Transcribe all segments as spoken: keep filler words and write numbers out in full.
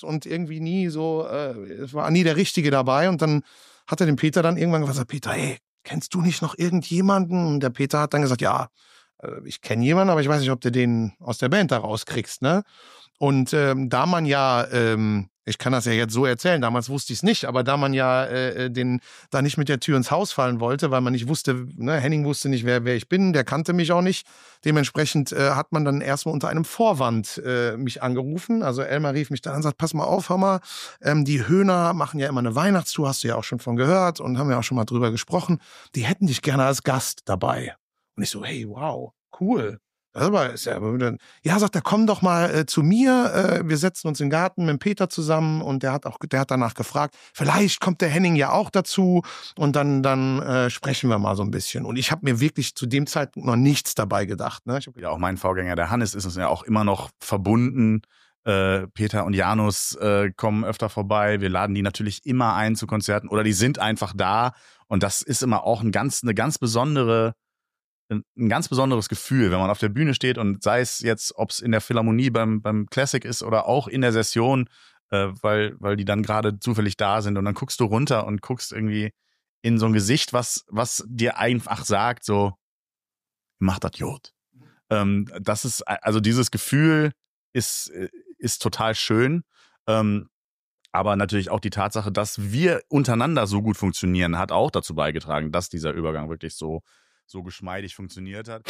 und irgendwie nie so, äh, es war nie der Richtige dabei. Und dann hat er den Peter dann irgendwann gesagt, Peter, ey, kennst du nicht noch irgendjemanden? Und der Peter hat dann gesagt, ja, äh, ich kenne jemanden, aber ich weiß nicht, ob du den aus der Band da rauskriegst, ne? Und ähm, da man ja, ähm, ich kann das ja jetzt so erzählen, damals wusste ich es nicht, aber da man ja äh, den da nicht mit der Tür ins Haus fallen wollte, weil man nicht wusste, ne, Henning wusste nicht, wer, wer ich bin, der kannte mich auch nicht. Dementsprechend äh, hat man dann erstmal unter einem Vorwand äh, mich angerufen. Also Elmar rief mich dann an und sagt, pass mal auf, hör mal, ähm, die Höhner machen ja immer eine Weihnachtstour, hast du ja auch schon von gehört und haben ja auch schon mal drüber gesprochen. Die hätten dich gerne als Gast dabei. Und ich so, hey, wow, cool. Das ist ja, ja, sagt er, komm doch mal äh, zu mir, äh, wir setzen uns im Garten mit dem Peter zusammen und der hat auch, der hat danach gefragt, vielleicht kommt der Henning ja auch dazu und dann, dann äh, sprechen wir mal so ein bisschen. Und ich habe mir wirklich zu dem Zeitpunkt noch nichts dabei gedacht. Ne? Ich hab ja, auch mein Vorgänger, der Hannes, ist uns ja auch immer noch verbunden. Äh, Peter und Janus äh, kommen öfter vorbei. Wir laden die natürlich immer ein zu Konzerten oder die sind einfach da und das ist immer auch ein ganz, eine ganz besondere ein ganz besonderes Gefühl, wenn man auf der Bühne steht und sei es jetzt, ob es in der Philharmonie beim, beim Classic ist oder auch in der Session, äh, weil, weil die dann gerade zufällig da sind und dann guckst du runter und guckst irgendwie in so ein Gesicht, was, was dir einfach sagt, so, mach das Jod. Ähm, das ist, also dieses Gefühl ist, ist total schön. Ähm, aber natürlich auch die Tatsache, dass wir untereinander so gut funktionieren, hat auch dazu beigetragen, dass dieser Übergang wirklich so so geschmeidig funktioniert hat.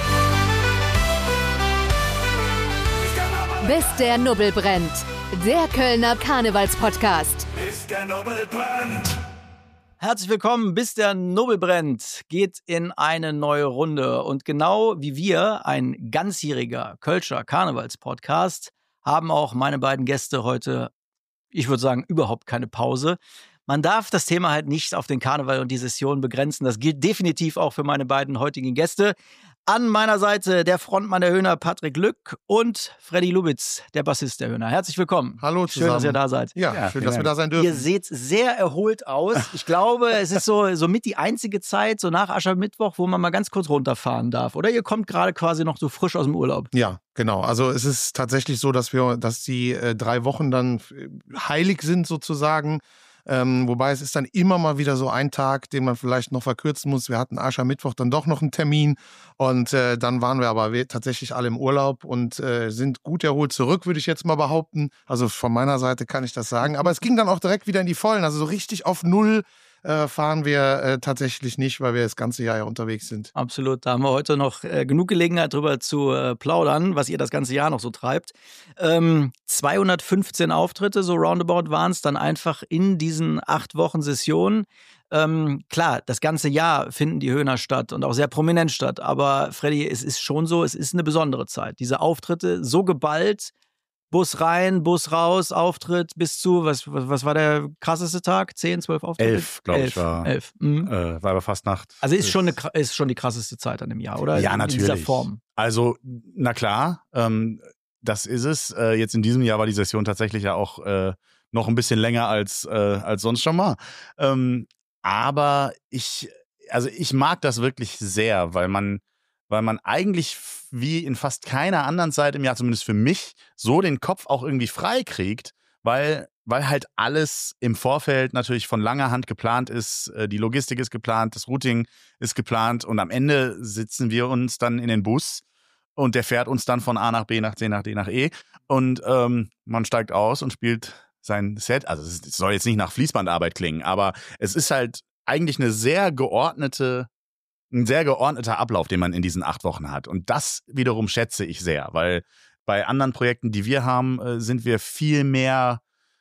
Bis der Nubbel brennt. Der Kölner Karnevalspodcast. Bis der Nubbel brennt. Herzlich willkommen, bis der Nubbel brennt, geht in eine neue Runde. Und genau wie wir, ein ganzjähriger Kölscher Karnevalspodcast, haben auch meine beiden Gäste heute, ich würde sagen, überhaupt keine Pause. Man darf das Thema halt nicht auf den Karneval und die Session begrenzen. Das gilt definitiv auch für meine beiden heutigen Gäste. An meiner Seite der Frontmann der Höhner, Patrick Lück, und Freddy Lubitz, der Bassist der Höhner. Herzlich willkommen. Hallo zusammen. Schön, dass ihr da seid. Ja, ja schön, dass wir da sein dürfen. Ihr seht sehr erholt aus. Ich glaube, es ist so, so mit die einzige Zeit, so nach Aschermittwoch, wo man mal ganz kurz runterfahren darf. Oder ihr kommt gerade quasi noch so frisch aus dem Urlaub. Ja, genau. Also es ist tatsächlich so, dass wir, dass die äh, drei Wochen dann heilig sind sozusagen. Ähm, wobei es ist dann immer mal wieder so ein Tag, den man vielleicht noch verkürzen muss. Wir hatten Aschermittwoch dann doch noch einen Termin und äh, dann waren wir aber tatsächlich alle im Urlaub und äh, sind gut erholt zurück, würde ich jetzt mal behaupten. Also von meiner Seite kann ich das sagen. Aber es ging dann auch direkt wieder in die Vollen. Also so richtig auf Null äh, fahren wir äh, tatsächlich nicht, weil wir das ganze Jahr ja unterwegs sind. Absolut, da haben wir heute noch äh, genug Gelegenheit drüber zu äh, plaudern, was ihr das ganze Jahr noch so treibt. Ähm, zweihundertfünfzehn Auftritte, so roundabout waren es dann einfach in diesen acht Wochen Session. Ähm, klar, das ganze Jahr finden die Höhner statt und auch sehr prominent statt, aber Freddy, es ist schon so, es ist eine besondere Zeit. Diese Auftritte so geballt, Bus rein, Bus raus, Auftritt bis zu, was, was, was war der krasseste Tag? Zehn, zwölf Auftritte? Elf, glaube ich, war. Elf. Mhm. Äh, war aber fast Nacht. Also ist schon, eine, ist schon die krasseste Zeit an dem Jahr, oder? Ja, in, natürlich. In dieser Form. Also, na klar, ähm, das ist es. Äh, jetzt in diesem Jahr war die Session tatsächlich ja auch äh, noch ein bisschen länger als, äh, als sonst schon mal. Ähm, aber ich, also ich mag das wirklich sehr, weil man weil man eigentlich wie in fast keiner anderen Zeit im Jahr, zumindest für mich, so den Kopf auch irgendwie frei kriegt, weil, weil halt alles im Vorfeld natürlich von langer Hand geplant ist, die Logistik ist geplant, das Routing ist geplant und am Ende sitzen wir uns dann in den Bus und der fährt uns dann von A nach B nach C nach D nach E und ähm, man steigt aus und spielt sein Set. Also es soll jetzt nicht nach Fließbandarbeit klingen, aber es ist halt eigentlich eine sehr geordnete ein sehr geordneter Ablauf, den man in diesen acht Wochen hat. Und das wiederum schätze ich sehr, weil bei anderen Projekten, die wir haben, sind wir viel mehr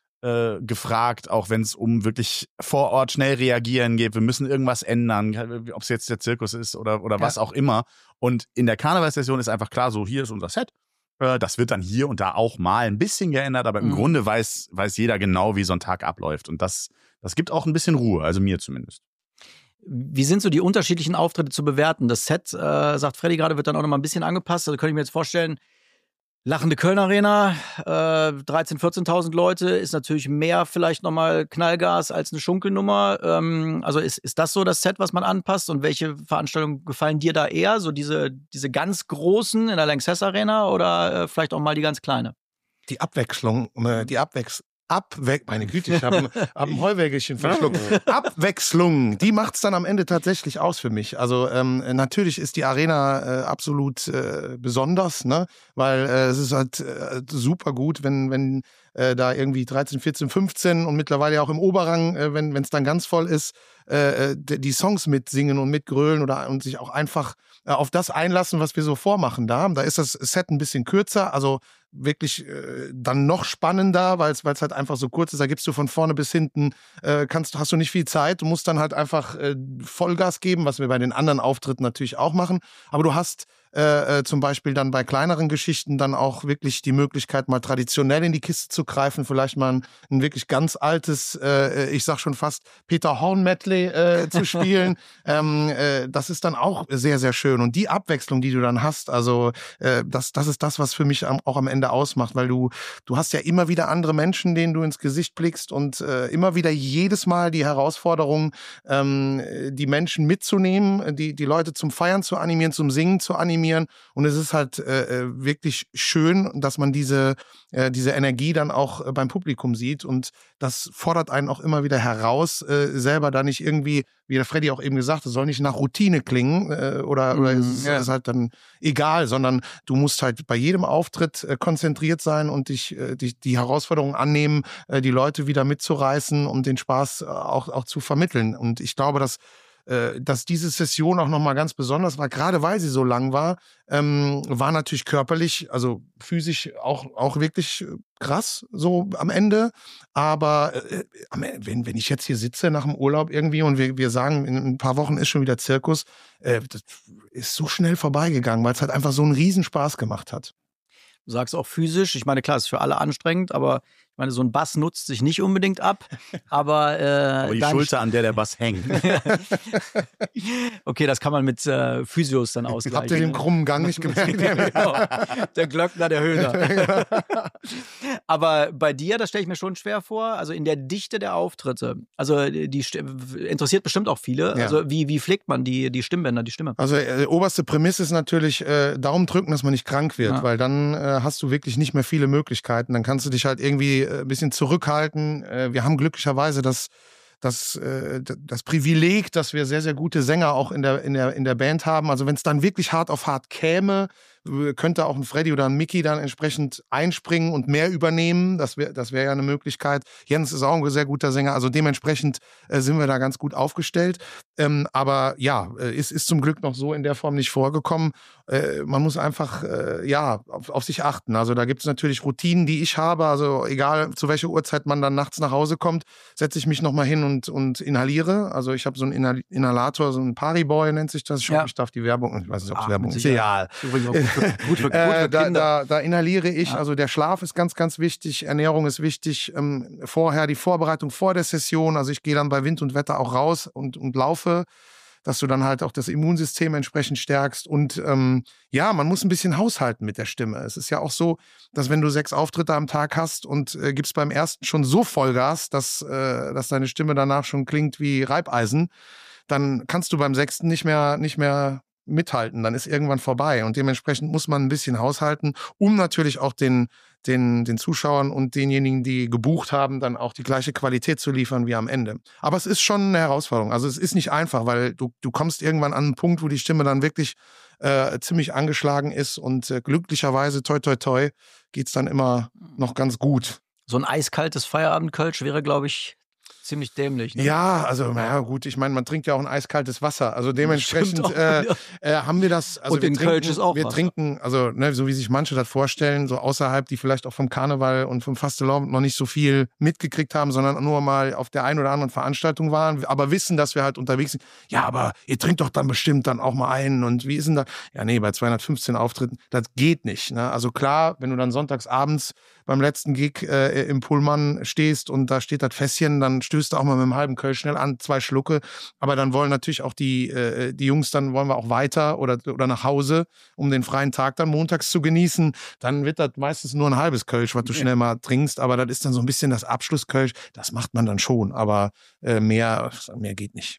äh, gefragt, auch wenn es um wirklich vor Ort schnell reagieren geht. Wir müssen irgendwas ändern, ob es jetzt der Zirkus ist oder, oder ja. was auch immer. Und in der Karnevalssession ist einfach klar, so hier ist unser Set. Äh, das wird dann hier und da auch mal ein bisschen geändert, aber im mhm. Grunde weiß, weiß jeder genau, wie so ein Tag abläuft. Und das, das gibt auch ein bisschen Ruhe, also mir zumindest. Wie sind so die unterschiedlichen Auftritte zu bewerten? Das Set, äh, sagt Freddy gerade, wird dann auch noch mal ein bisschen angepasst. Also könnte ich mir jetzt vorstellen, lachende Kölner Arena, äh, dreizehn-, vierzehntausend Leute, ist natürlich mehr vielleicht noch mal Knallgas als eine Schunkelnummer. Ähm, also ist, ist das so das Set, was man anpasst? Und welche Veranstaltungen gefallen dir da eher? So diese, diese ganz großen in der Lanxess Arena oder äh, vielleicht auch mal die ganz kleine? Die Abwechslung, äh, die Abwechslung. Abwe- meine Güte, ich habe ein, hab ein Heuwägelchen verschluckt. Abwechslung, die macht's dann am Ende tatsächlich aus für mich. Also ähm, natürlich ist die Arena äh, absolut äh, besonders, ne? Weil äh, es ist halt äh, super gut, wenn, wenn äh, da irgendwie dreizehn, vierzehn, fünfzehn und mittlerweile auch im Oberrang, äh, wenn es dann ganz voll ist, äh, die Songs mitsingen und mitgrölen oder und sich auch einfach äh, auf das einlassen, was wir so vormachen da. Da ist das Set ein bisschen kürzer, also wirklich äh, dann noch spannender, weil es halt einfach so kurz ist. Da gibst du von vorne bis hinten, äh, kannst, hast du nicht viel Zeit. Du musst dann halt einfach äh, Vollgas geben, was wir bei den anderen Auftritten natürlich auch machen. Aber du hast äh, äh, zum Beispiel dann bei kleineren Geschichten dann auch wirklich die Möglichkeit, mal traditionell in die Kiste zu greifen, vielleicht mal ein, ein wirklich ganz altes, äh, ich sag schon fast Peter Horn-Medley äh, zu spielen. ähm, äh, das ist dann auch sehr, sehr schön. Und die Abwechslung, die du dann hast, also äh, das, das ist das, was für mich am, auch am Ende ausmacht, weil du, du hast ja immer wieder andere Menschen, denen du ins Gesicht blickst und äh, immer wieder jedes Mal die Herausforderung, ähm, die Menschen mitzunehmen, die, die Leute zum Feiern zu animieren, zum Singen zu animieren. Und es ist halt äh, wirklich schön, dass man diese, äh, diese Energie dann auch äh, beim Publikum sieht. Und das fordert einen auch immer wieder heraus, äh, selber da nicht irgendwie, wie der Freddy auch eben gesagt hat, soll nicht nach Routine klingen äh, oder, oder mm, es ja. ist halt dann egal, sondern du musst halt bei jedem Auftritt äh, konzentriert sein und dich äh, die, die Herausforderung annehmen, äh, die Leute wieder mitzureißen und den Spaß äh, auch, auch zu vermitteln. Und ich glaube, dass dass diese Session auch nochmal ganz besonders war, gerade weil sie so lang war, ähm, war natürlich körperlich, also physisch auch, auch wirklich krass so am Ende. Aber äh, wenn, wenn ich jetzt hier sitze nach dem Urlaub irgendwie und wir, wir sagen, in ein paar Wochen ist schon wieder Zirkus, äh, das ist so schnell vorbeigegangen, weil es halt einfach so einen Riesenspaß gemacht hat. Du sagst auch physisch, ich meine, klar, ist für alle anstrengend, aber ich meine, so ein Bass nutzt sich nicht unbedingt ab, aber... Äh, aber die Schulter, an der der Bass hängt. Okay, das kann man mit äh, Physios dann ausgleichen. Habt ihr den krummen Gang nicht gemerkt? Genau. Der Glöckner, der Höhner. Aber bei dir, das stelle ich mir schon schwer vor, also in der Dichte der Auftritte, also die interessiert bestimmt auch viele, ja. Also wie, wie pflegt man die, die Stimmbänder, die Stimme? Also äh, oberste Prämisse ist natürlich äh, Daumen drücken, dass man nicht krank wird, ja. Weil dann äh, hast du wirklich nicht mehr viele Möglichkeiten, dann kannst du dich halt irgendwie ein bisschen zurückhalten. Wir haben glücklicherweise das, das, das Privileg, dass wir sehr, sehr gute Sänger auch in der, in der, in der Band haben. Also wenn es dann wirklich hart auf hart käme, könnte auch ein Freddy oder ein Mickey dann entsprechend einspringen und mehr übernehmen. Das wäre das wär ja eine Möglichkeit. Jens ist auch ein sehr guter Sänger. Also dementsprechend äh, sind wir da ganz gut aufgestellt. Ähm, aber ja, es ist, ist zum Glück noch so in der Form nicht vorgekommen. Äh, man muss einfach äh, ja auf, auf sich achten. Also da gibt es natürlich Routinen, die ich habe. Also egal, zu welcher Uhrzeit man dann nachts nach Hause kommt, setze ich mich nochmal hin und, und inhaliere. Also ich habe so einen Inhalator, so ein Pariboy nennt sich das. Ich hoffe, ja. Ich darf die Werbung, ich weiß nicht, ob es Werbung ist. Ja. Gut für, gut für, gut für äh, da, da, da inhaliere ich, ja. Also der Schlaf ist ganz, ganz wichtig, Ernährung ist wichtig, ähm, vorher die Vorbereitung vor der Session, also ich gehe dann bei Wind und Wetter auch raus und, und laufe, dass du dann halt auch das Immunsystem entsprechend stärkst und ähm, ja, man muss ein bisschen haushalten mit der Stimme. Es ist ja auch so, dass wenn du sechs Auftritte am Tag hast und äh, gibst beim ersten schon so Vollgas, dass, äh, dass deine Stimme danach schon klingt wie Reibeisen, dann kannst du beim sechsten nicht mehr, nicht mehr mithalten, dann ist irgendwann vorbei und dementsprechend muss man ein bisschen haushalten, um natürlich auch den, den, den Zuschauern und denjenigen, die gebucht haben, dann auch die gleiche Qualität zu liefern wie am Ende. Aber es ist schon eine Herausforderung, also es ist nicht einfach, weil du, du kommst irgendwann an einen Punkt, wo die Stimme dann wirklich äh, ziemlich angeschlagen ist und äh, glücklicherweise, toi toi toi, geht's dann immer noch ganz gut. So ein eiskaltes Feierabendkölsch wäre, glaube ich, ziemlich dämlich. Ne? Ja, also na gut, ich meine, man trinkt ja auch ein eiskaltes Wasser. Also dementsprechend auch, äh, ja. äh, haben wir das. Also und wir den trinken, Kölsch ist auch Wir Wasser. trinken, also ne, so wie sich manche das vorstellen, so außerhalb, die vielleicht auch vom Karneval und vom Fastelavend noch nicht so viel mitgekriegt haben, sondern nur mal auf der einen oder anderen Veranstaltung waren, aber wissen, dass wir halt unterwegs sind. Ja, aber ihr trinkt doch dann bestimmt dann auch mal einen und wie ist denn das? Ja, nee, bei zweihundertfünfzehn Auftritten, das geht nicht. Ne? Also klar, wenn du dann sonntags abends beim letzten Gig äh, im Pullman stehst und da steht das Fässchen, dann stößt du auch mal mit einem halben Kölsch schnell an, zwei Schlucke. Aber dann wollen natürlich auch die, äh, die Jungs, dann wollen wir auch weiter oder, oder nach Hause, um den freien Tag dann montags zu genießen. Dann wird das meistens nur ein halbes Kölsch, was du schnell mal trinkst. Aber das ist dann so ein bisschen das Abschlusskölsch. Das macht man dann schon. Aber äh, mehr, mehr geht nicht.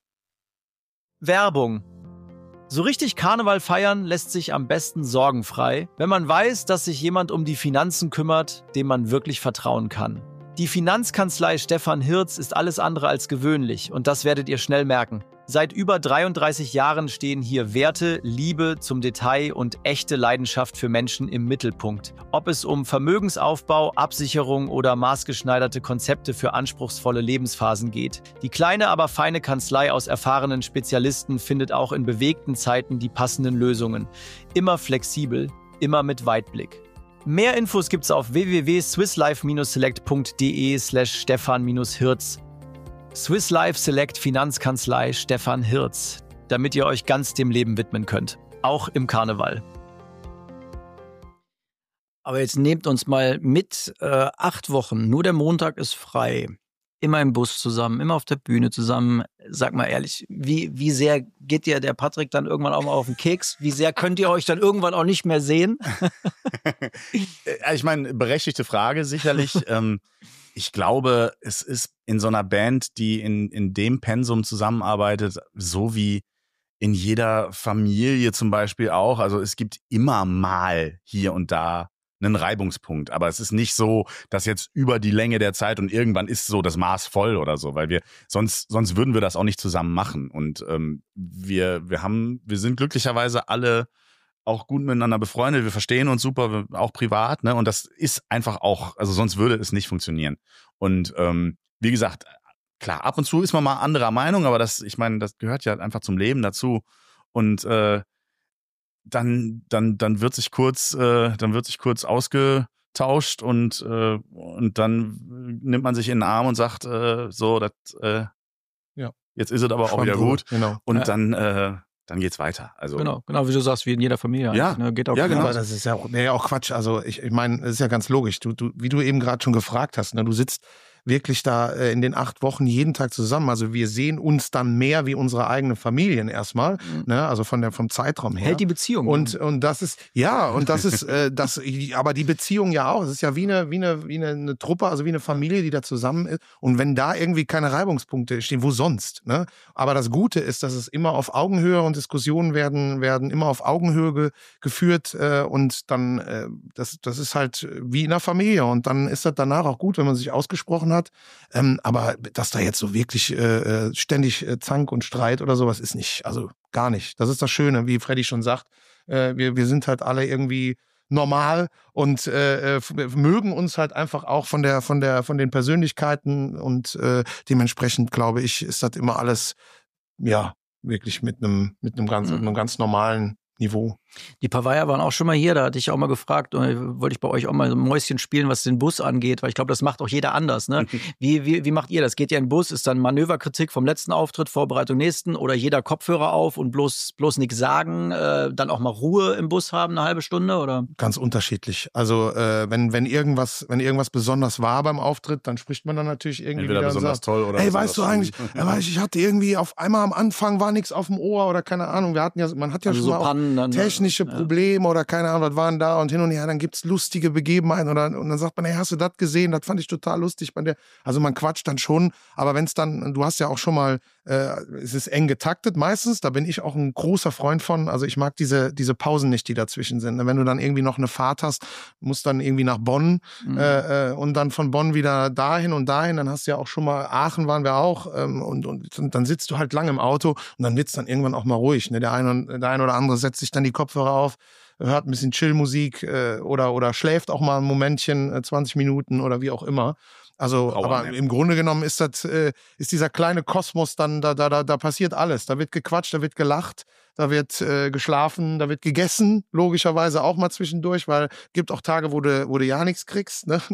Werbung. So richtig Karneval feiern lässt sich am besten sorgenfrei, wenn man weiß, dass sich jemand um die Finanzen kümmert, dem man wirklich vertrauen kann. Die Finanzkanzlei Stefan Hirz ist alles andere als gewöhnlich und das werdet ihr schnell merken. Seit über dreiunddreißig Jahren stehen hier Werte, Liebe zum Detail und echte Leidenschaft für Menschen im Mittelpunkt. Ob es um Vermögensaufbau, Absicherung oder maßgeschneiderte Konzepte für anspruchsvolle Lebensphasen geht. Die kleine, aber feine Kanzlei aus erfahrenen Spezialisten findet auch in bewegten Zeiten die passenden Lösungen. Immer flexibel, immer mit Weitblick. Mehr Infos gibt's auf w w w punkt swisslife select punkt d e slash Stefan Hirz. Swiss Life Select Finanzkanzlei Stefan Hirz, damit ihr euch ganz dem Leben widmen könnt, auch im Karneval. Aber jetzt nehmt uns mal mit, äh, acht Wochen, nur der Montag ist frei, immer im Bus zusammen, immer auf der Bühne zusammen. Sag mal ehrlich, wie, wie sehr geht dir der Patrick dann irgendwann auch mal auf den Keks? Wie sehr könnt ihr euch dann irgendwann auch nicht mehr sehen? Ich meine, berechtigte Frage sicherlich. ähm, Ich glaube, es ist in so einer Band, die in, in dem Pensum zusammenarbeitet, so wie in jeder Familie zum Beispiel auch. Also es gibt immer mal hier und da einen Reibungspunkt. Aber es ist nicht so, dass jetzt über die Länge der Zeit und irgendwann ist so das Maß voll oder so, weil wir sonst, sonst würden wir das auch nicht zusammen machen. Und ähm, wir, wir haben, wir sind glücklicherweise alle auch gut miteinander befreundet, wir verstehen uns super, auch privat, ne? Und das ist einfach auch, also sonst würde es nicht funktionieren. Und ähm, wie gesagt, klar, ab und zu ist man mal anderer Meinung, aber das, ich meine, das gehört ja einfach zum Leben dazu. Und äh, dann, dann, dann wird sich kurz, äh, dann wird sich kurz ausgetauscht und äh, und dann nimmt man sich in den Arm und sagt, äh, so, das, äh, ja, jetzt ist es aber Schon auch wieder so, gut. Genau. Und Ja. dann äh, dann geht's weiter. Also Genau, genau wie du sagst, wie in jeder Familie. Ja. eigentlich, Ne? Geht auch Ja, genau. Aber das ist ja auch, nee, auch Quatsch. Also ich, ich meine, das ist ja ganz logisch. Du, du, wie du eben gerade schon gefragt hast, ne, du sitzt wirklich da äh, in den acht Wochen jeden Tag zusammen. Also wir sehen uns dann mehr wie unsere eigenen Familien erstmal, Mhm. ne, also von der vom Zeitraum her. Hält die Beziehung. Und, und das ist, ja, und das ist, äh, das, aber die Beziehung ja auch. Es ist ja wie eine, wie eine, wie eine, eine Truppe, also wie eine Familie, die da zusammen ist. Und wenn da irgendwie keine Reibungspunkte stehen, wo sonst, ne? Aber das Gute ist, dass es immer auf Augenhöhe und Diskussionen werden, werden immer auf Augenhöhe ge, geführt, äh, und dann, äh, das, das ist halt wie in einer Familie. Und dann ist das danach auch gut, wenn man sich ausgesprochen hat. Ähm, aber dass da jetzt so wirklich äh, ständig äh, Zank und Streit oder sowas ist nicht, also gar nicht. Das ist das Schöne, wie Freddy schon sagt. Äh, wir, wir sind halt alle irgendwie normal und äh, f- mögen uns halt einfach auch von der, von der, von den Persönlichkeiten und äh, dementsprechend glaube ich, ist das immer alles, ja, wirklich mit einem, mit einem ganz, Mhm. einem ganz normalen Niveau. Die Pavaya waren auch schon mal hier, da hatte ich auch mal gefragt, äh, wollte ich bei euch auch mal so ein Mäuschen spielen, was den Bus angeht, weil ich glaube, das macht auch jeder anders. Ne? Wie, wie, wie macht ihr das? Geht ihr in den Bus, ist dann Manöverkritik vom letzten Auftritt, Vorbereitung nächsten oder jeder Kopfhörer auf und bloß, bloß nichts sagen, äh, dann auch mal Ruhe im Bus haben, eine halbe Stunde oder? Ganz unterschiedlich. Also äh, wenn, wenn irgendwas, wenn irgendwas besonders war beim Auftritt, dann spricht man dann natürlich irgendwie entweder wieder und besonders sagt, toll oder hey, besonders weißt du eigentlich, ja, weißt, ich hatte irgendwie auf einmal am Anfang war nichts auf dem Ohr oder keine Ahnung. Wir hatten ja, man hat ja Also schon so mal auch Pannen dann, technische ja. Probleme oder keine Ahnung, was waren da und hin und her. Dann gibt's lustige Begebenheiten oder und dann sagt man, hey, hast du das gesehen? Das fand ich total lustig. Bei der, also man quatscht dann schon, aber wenn es dann, du hast ja auch schon mal, äh, es ist eng getaktet meistens. Da bin ich auch ein großer Freund von. Also ich mag diese diese Pausen nicht, die dazwischen sind. Wenn du dann irgendwie noch eine Fahrt hast, musst dann irgendwie nach Bonn Mhm. äh, äh, und dann von Bonn wieder dahin und dahin. Dann hast du ja auch schon mal, Aachen waren wir auch ähm, und, und, und dann sitzt du halt lang im Auto und dann wird's dann irgendwann auch mal ruhig. Ne? Der eine, der eine oder andere setzt sich dann die Kopfhörer auf, hört ein bisschen Chillmusik äh, oder, oder schläft auch mal ein Momentchen, äh, zwanzig Minuten oder wie auch immer. Also, Power aber Nap. im Grunde genommen ist das, äh, ist dieser kleine Kosmos dann, da, da, da, da passiert alles. Da wird gequatscht, da wird gelacht, da wird äh, geschlafen, da wird gegessen, logischerweise auch mal zwischendurch, weil gibt auch Tage, wo du, wo du ja nichts kriegst. Ne?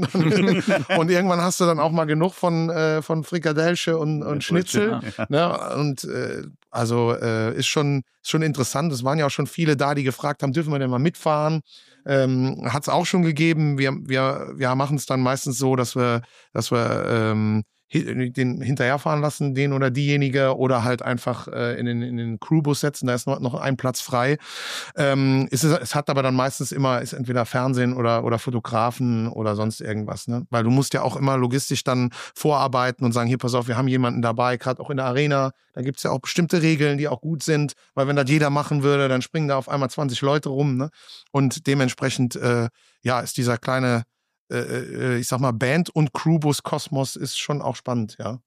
Und irgendwann hast du dann auch mal genug von, äh, von Frikadellsche und, und Schnitzel. Ne? Und äh, also äh, ist schon, ist schon interessant. Es waren ja auch schon viele da, die gefragt haben, dürfen wir denn mal mitfahren? Ähm, hat es auch schon gegeben. Wir, wir, wir machen es dann meistens so, dass wir, dass wir ähm, hi- den hinterherfahren lassen, den oder diejenige, oder halt einfach äh, in den, in den Crewbus setzen, da ist noch, noch ein Platz frei. Ähm, es, ist, es hat aber dann meistens immer, ist entweder Fernsehen oder, oder Fotografen oder sonst irgendwas, ne? Weil du musst ja auch immer logistisch dann vorarbeiten und sagen, hier, pass auf, wir haben jemanden dabei, gerade auch in der Arena, da gibt's ja auch bestimmte Regeln, die auch gut sind, weil wenn das jeder machen würde, dann springen da auf einmal zwanzig Leute rum, ne? Und dementsprechend, äh, ja, ist dieser kleine äh, ich sag mal, Band und Crewbus Kosmos ist schon auch spannend, ja.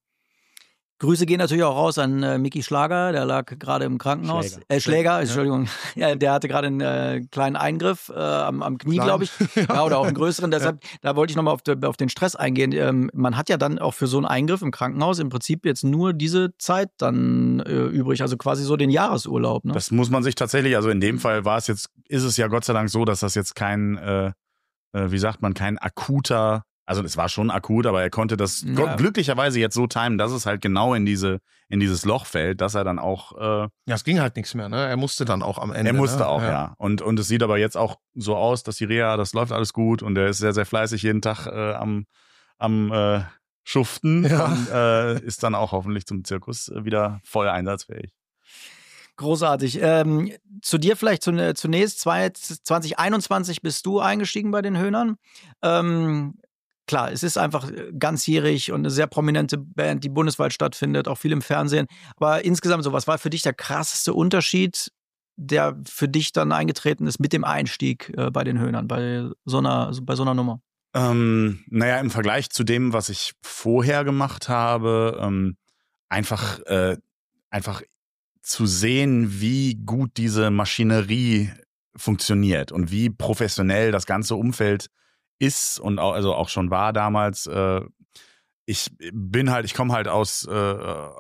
Grüße gehen natürlich auch raus an äh, Micky Schlager, der lag gerade im Krankenhaus. Schläger. Äh, Schläger, Ja. Entschuldigung. Ja, der hatte gerade einen äh, kleinen Eingriff äh, am, am Knie, Klein. glaube ich. Ja. ja, oder auch einen größeren. Deshalb, da wollte ich nochmal auf, de, auf den Stress eingehen. Ähm, man hat ja dann auch für so einen Eingriff im Krankenhaus im Prinzip jetzt nur diese Zeit dann äh, übrig, also quasi so den Jahresurlaub. Ne? Das muss man sich tatsächlich, also in dem Fall war es jetzt, ist es ja Gott sei Dank so, dass das jetzt kein, äh, äh, wie sagt man, kein akuter, also es war schon akut, aber er konnte das Ja. Gott, glücklicherweise jetzt so timen, dass es halt genau in diese in dieses Loch fällt, dass er dann auch äh, Ja, es ging halt nichts mehr, ne? Er musste dann auch am Ende. er musste ne? auch, ja. Und und es sieht aber jetzt auch so aus, dass die Reha, das läuft alles gut und er ist sehr sehr fleißig jeden Tag äh, am am äh, Schuften Ja. und äh, ist dann auch hoffentlich zum Zirkus äh, wieder voll einsatzfähig. Großartig. Ähm, zu dir vielleicht zu, zunächst, zwanzig einundzwanzig bist du eingestiegen bei den Höhnern. Ähm, klar, es ist einfach ganzjährig und eine sehr prominente Band, die bundesweit stattfindet, auch viel im Fernsehen. Aber insgesamt so, was war für dich der krasseste Unterschied, der für dich dann eingetreten ist mit dem Einstieg äh, bei den Höhnern, bei so einer, bei so einer Nummer? Ähm, naja, im Vergleich zu dem, was ich vorher gemacht habe, ähm, einfach, äh, einfach zu sehen, wie gut diese Maschinerie funktioniert und wie professionell das ganze Umfeld ist und auch, also auch schon war damals. Äh, ich bin halt, ich komme halt aus, äh,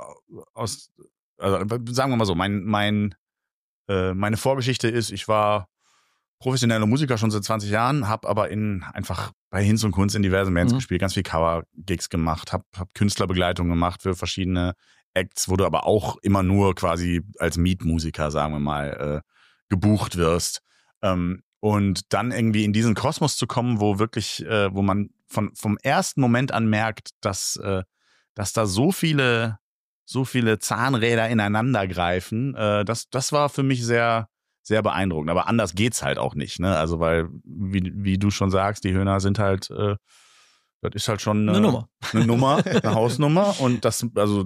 aus, also sagen wir mal so, mein, mein, äh, meine Vorgeschichte ist, ich war professioneller Musiker schon seit zwanzig Jahren, habe aber in einfach bei Hinz und Kunst in diversen Bands Mhm. gespielt, ganz viel Cover-Gigs gemacht, habe hab Künstlerbegleitung gemacht für verschiedene Acts, wo du aber auch immer nur quasi als Mietmusiker, sagen wir mal, äh, gebucht wirst. Ähm, und dann irgendwie in diesen Kosmos zu kommen, wo wirklich, äh, wo man von, vom ersten Moment an merkt, dass, äh, dass da so viele, so viele Zahnräder ineinander greifen, äh, das, das war für mich sehr, sehr beeindruckend. Aber anders geht's halt auch nicht, ne? Also, weil, wie, wie du schon sagst, die Höhner sind halt, äh, das ist halt schon Eine Nummer. Eine Nummer, eine Hausnummer. Und das, also,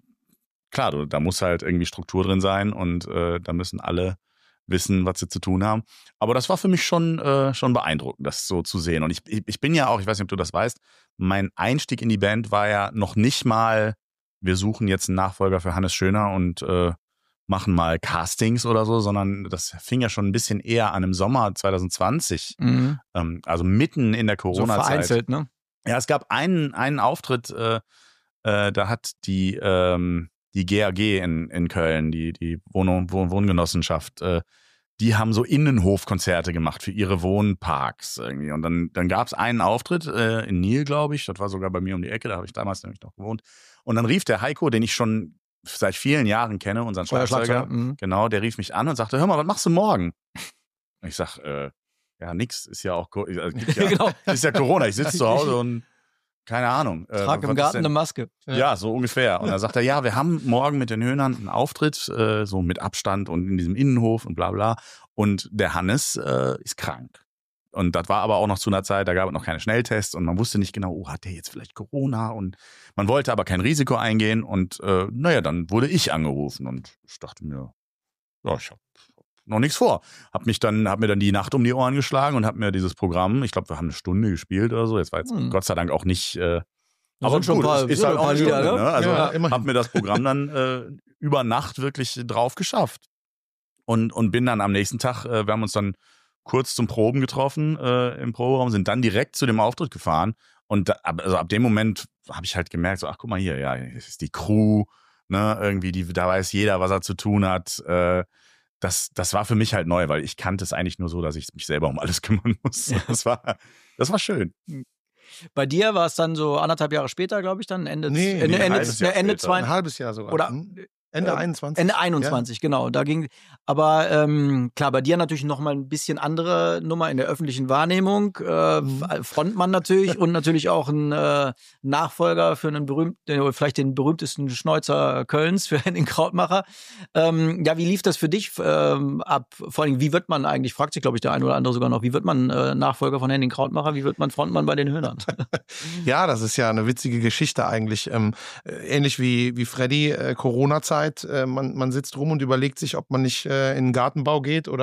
klar, du, da muss halt irgendwie Struktur drin sein und äh, da müssen alle wissen, was sie zu tun haben. Aber das war für mich schon, äh, schon beeindruckend, das so zu sehen. Und ich, ich bin ja auch, ich weiß nicht, ob du das weißt, mein Einstieg in die Band war ja noch nicht mal, wir suchen jetzt einen Nachfolger für Hannes Schöner und äh, machen mal Castings oder so, sondern das fing ja schon ein bisschen eher an im Sommer zwanzig zwanzig, Mhm. ähm, also mitten in der So Corona-Zeit. vereinzelt, ne? Ja, es gab einen, einen Auftritt, äh, äh, da hat die, ähm, die G A G in, in Köln, die, die Wohn Wohn Wohngenossenschaft, äh, die haben so Innenhofkonzerte gemacht für ihre Wohnparks irgendwie. Und dann, dann gab es einen Auftritt äh, in Nil, glaube ich. Das war sogar bei mir um die Ecke, da habe ich damals nämlich noch gewohnt. Und dann rief der Heiko, den ich schon seit vielen Jahren kenne, unseren Euer Schlagzeuger, Schlagzeuger, mhm. genau, der rief mich an und sagte, hör mal, was machst du morgen? Und ich sag, äh, ja, nix, ist ja auch, Co- äh, gibt ja, Genau. ist ja Corona, ich sitze zu Hause und keine Ahnung. Äh, Trag was im ist Garten denn- eine Maske. Ja, so ungefähr. Und dann sagt er, ja, wir haben morgen mit den Höhnern einen Auftritt, äh, so mit Abstand und in diesem Innenhof und bla bla. Und der Hannes äh, ist krank. Und das war aber auch noch zu einer Zeit, da gab es noch keine Schnelltests und man wusste nicht genau, oh, hat der jetzt vielleicht Corona? Und man wollte aber kein Risiko eingehen. Und äh, naja, dann wurde ich angerufen und ich dachte mir, ja, ich habe noch nichts vor. Hab mich dann, hab mir dann die Nacht um die Ohren geschlagen und hab mir dieses Programm, ich glaube, wir haben eine Stunde gespielt oder so. Jetzt war jetzt Hm. Gott sei Dank auch nicht. Äh, Da aber sind schon gut, ein paar- es ist sind halt ein auch paar eine Lieder, Stunde, ne? ne? Also Ja, immerhin. hab mir das Programm dann äh, über Nacht wirklich drauf geschafft. Und, und bin dann am nächsten Tag, äh, wir haben uns dann kurz zum Proben getroffen äh, im Proberaum, sind dann direkt zu dem Auftritt gefahren. Und da, ab- also ab dem Moment habe ich halt gemerkt, so, ach guck mal hier, ja, es ist die Crew, ne, irgendwie, die, da weiß jeder, was er zu tun hat. Äh, das, das war für mich halt neu, weil ich kannte es eigentlich nur so, dass ich mich selber um alles kümmern muss. Das war, das war schön. Bei dir war es dann so anderthalb Jahre später, glaube ich, dann Ende, Nee, Ende, nee, ein Ende, halbes Jahr Ende, später. zwei, Ein halbes Jahr sogar. Oder- Hm? Ende äh, einundzwanzig. Ende einundzwanzig, genau. Da ging, aber ähm, klar, bei dir natürlich noch mal ein bisschen andere Nummer in der öffentlichen Wahrnehmung. Äh, Mhm. Frontmann natürlich und natürlich auch ein äh, Nachfolger für einen berühmten, vielleicht den berühmtesten Schnäuzer Kölns, für Henning Krautmacher. Ähm, ja, wie lief das für dich ähm, ab? Vor allem, wie wird man eigentlich, fragt sich, glaube ich, der eine oder andere sogar noch, wie wird man äh, Nachfolger von Henning Krautmacher, wie wird man Frontmann bei den Höhnern? Ja, das ist ja eine witzige Geschichte eigentlich. Ähm, äh, ähnlich wie, wie Freddy, äh, Corona-Zeit. Äh, man, man sitzt rum und überlegt sich, ob man nicht äh, in den Gartenbau geht oder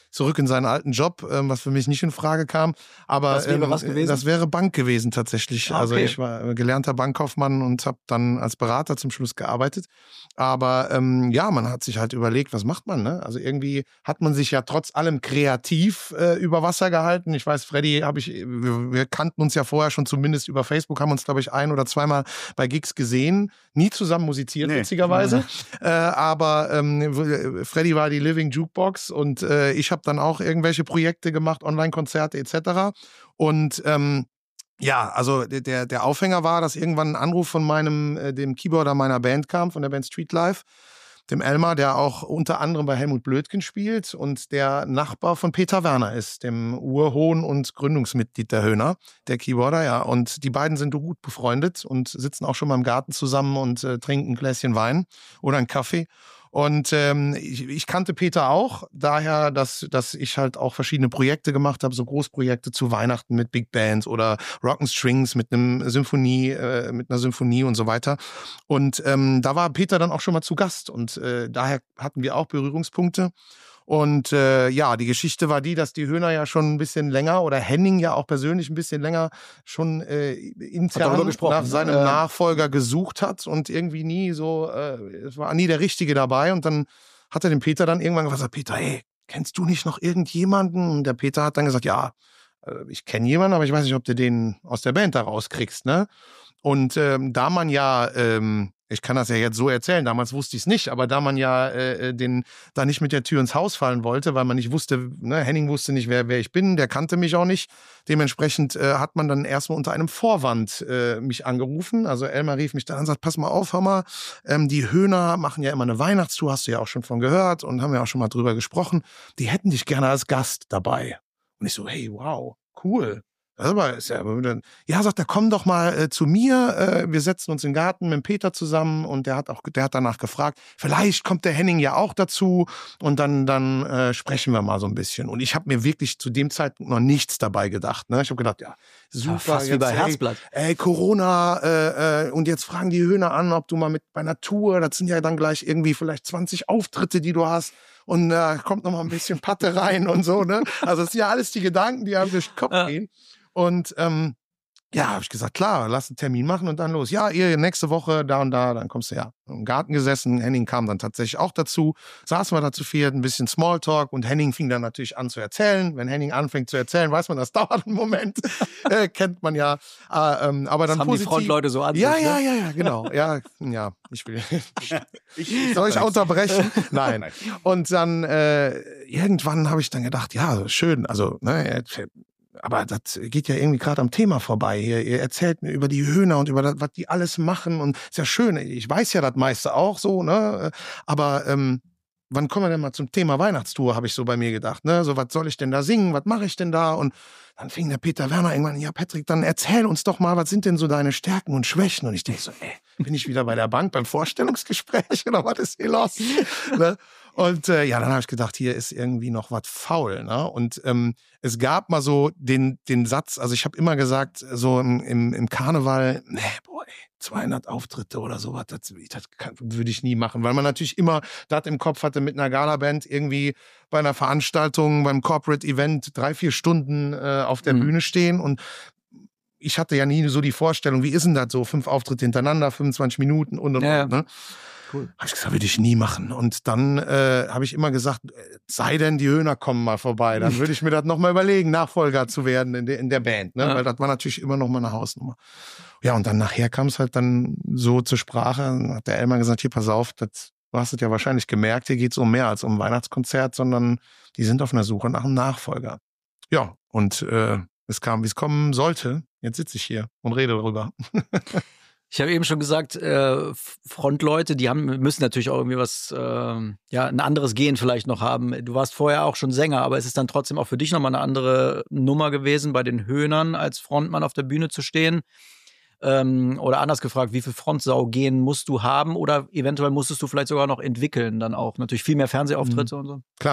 zurück in seinen alten Job, ähm, was für mich nicht in Frage kam. Aber das wäre ähm, was gewesen? Das wäre Bank gewesen tatsächlich. Ah, okay. Also ich war gelernter Bankkaufmann und habe dann als Berater zum Schluss gearbeitet. Aber ähm, ja, man hat sich halt überlegt, was macht man, ne? Also irgendwie hat man sich ja trotz allem kreativ äh, über Wasser gehalten. Ich weiß, Freddy, habe ich, wir, wir kannten uns ja vorher schon zumindest über Facebook, haben uns, glaube ich, ein oder zweimal bei Gigs gesehen. Nie zusammen musiziert, Nee. witzigerweise. äh, aber ähm, Freddy war die Living Jukebox und äh, ich habe dann auch irgendwelche Projekte gemacht, Online-Konzerte et cetera. Und ähm, ja, also der, der Aufhänger war, dass irgendwann ein Anruf von meinem, äh, dem Keyboarder meiner Band kam, von der Band Street Life, dem Elmar, der auch unter anderem bei Helmut Blödgen spielt und der Nachbar von Peter Werner ist, dem Urhohn- und Gründungsmitglied der Höhner, der Keyboarder, ja. Und die beiden sind gut befreundet und sitzen auch schon mal im Garten zusammen und äh, trinken ein Gläschen Wein oder einen Kaffee. Und ähm, ich, ich kannte Peter auch, daher, dass, dass ich halt auch verschiedene Projekte gemacht habe, so Großprojekte zu Weihnachten mit Big Bands oder Rock'n'Strings mit einem Symphonie, äh, mit einer Symphonie und so weiter. Und ähm, da war Peter dann auch schon mal zu Gast und äh, daher hatten wir auch Berührungspunkte. Und äh, ja, die Geschichte war die, dass die Höhner ja schon ein bisschen länger oder Henning ja auch persönlich ein bisschen länger schon äh, intern nach seinem äh, Nachfolger gesucht hat und irgendwie nie so, äh, es war nie der Richtige dabei. Und dann hat er den Peter dann irgendwann gesagt, Peter, ey, kennst du nicht noch irgendjemanden? Und der Peter hat dann gesagt, ja, äh, ich kenne jemanden, aber ich weiß nicht, ob du den aus der Band da rauskriegst, ne? Und ähm, da man ja, ähm, ich kann das ja jetzt so erzählen, damals wusste ich es nicht, aber da man ja äh, den da nicht mit der Tür ins Haus fallen wollte, weil man nicht wusste, ne, Henning wusste nicht, wer, wer ich bin, der kannte mich auch nicht. Dementsprechend äh, hat man dann erstmal unter einem Vorwand äh, mich angerufen. Also Elmar rief mich dann an und sagt, pass mal auf, hör mal, ähm, die Höhner machen ja immer eine Weihnachtstour, hast du ja auch schon von gehört und haben ja auch schon mal drüber gesprochen. Die hätten dich gerne als Gast dabei. Und ich so, hey, wow, cool. Aber ist ja, ja, sagt er, komm doch mal äh, zu mir. Äh, wir setzen uns im Garten mit dem Peter zusammen und der hat auch, der hat danach gefragt, vielleicht kommt der Henning ja auch dazu und dann, dann äh, sprechen wir mal so ein bisschen. Und ich habe mir wirklich zu dem Zeitpunkt noch nichts dabei gedacht. Ne? Ich habe gedacht, ja, super. Ja, fast jetzt, wie bei ey, Herzblatt. Ey, Corona äh, äh, und jetzt fragen die Höhner an, ob du mal mit bei einer Tour, das sind ja dann gleich irgendwie vielleicht zwanzig Auftritte, die du hast. Und da äh, kommt noch mal ein bisschen Patte rein und so. Ne? Also das sind ja alles die Gedanken, die einem durch den Kopf ja. gehen. Und ähm, ja, habe ich gesagt, klar, lass einen Termin machen und dann los. Ja, ihr nächste Woche da und da, dann kommst du ja. Im Garten gesessen, Henning kam dann tatsächlich auch dazu. Saßen wir da zu viert, ein bisschen Smalltalk und Henning fing dann natürlich an zu erzählen. Wenn Henning anfängt zu erzählen, weiß man, das dauert einen Moment. äh, kennt man ja. Äh, ähm, aber dann das haben positiv. die Frontleute so an. Ja, sich, ja, ne? ja, ja, genau. Ja, ja, ich will. ich, soll ich unterbrechen? Nein. Und dann äh, irgendwann habe ich dann gedacht, ja, schön, also, ne, aber das geht ja irgendwie gerade am Thema vorbei. Ihr, ihr erzählt mir über die Höhner und über das, was die alles machen. Und ist ja schön. Ich weiß ja das meiste auch so, ne? Aber ähm, wann kommen wir denn mal zum Thema Weihnachtstour, habe ich so bei mir gedacht. Ne? So, was soll ich denn da singen? Was mache ich denn da? Und dann fing der Peter Werner irgendwann, ja, Patrick, dann erzähl uns doch mal, was sind denn so deine Stärken und Schwächen? Und ich denke so, ey, bin ich wieder bei der Bank beim Vorstellungsgespräch oder was ist hier los? Ne? Und äh, ja, dann habe ich gedacht, hier ist irgendwie noch was faul. Ne? Und ähm, es gab mal so den, den Satz, also ich habe immer gesagt, so im, im, im Karneval, nee, boah, ey, zweihundert Auftritte oder sowas, das, das würde ich nie machen, weil man natürlich immer das im Kopf hatte mit einer Galaband irgendwie bei einer Veranstaltung, beim Corporate Event drei, vier Stunden äh, auf der mhm. Bühne stehen und ich hatte ja nie so die Vorstellung, wie ist denn das so, fünf Auftritte hintereinander, fünfundzwanzig Minuten und und ja, und, ne? Cool. Habe ich gesagt, würde ich nie machen. Und dann äh, habe ich immer gesagt, sei denn, die Höhner kommen mal vorbei. Dann würde ich mir das nochmal überlegen, Nachfolger zu werden in, de, in der Band. Ne? Ja. Weil das war natürlich immer noch mal eine Hausnummer. Ja, und dann nachher kam es halt dann so zur Sprache. Dann hat der Elmar gesagt, hier, pass auf, das, du hast es ja wahrscheinlich gemerkt, hier geht es um mehr als um ein Weihnachtskonzert, sondern die sind auf einer Suche nach einem Nachfolger. Ja, und äh, es kam, wie es kommen sollte. Jetzt sitze ich hier und rede darüber. Ich habe eben schon gesagt, äh, Frontleute, die haben müssen natürlich auch irgendwie was, äh, ja, ein anderes Gehen vielleicht noch haben. Du warst vorher auch schon Sänger, aber es ist dann trotzdem auch für dich nochmal eine andere Nummer gewesen, bei den Höhnern als Frontmann auf der Bühne zu stehen. Ähm, oder anders gefragt, wie viel Frontsau-Gehen musst du haben oder eventuell musstest du vielleicht sogar noch entwickeln, dann auch natürlich viel mehr Fernsehauftritte mhm. und so? Klar.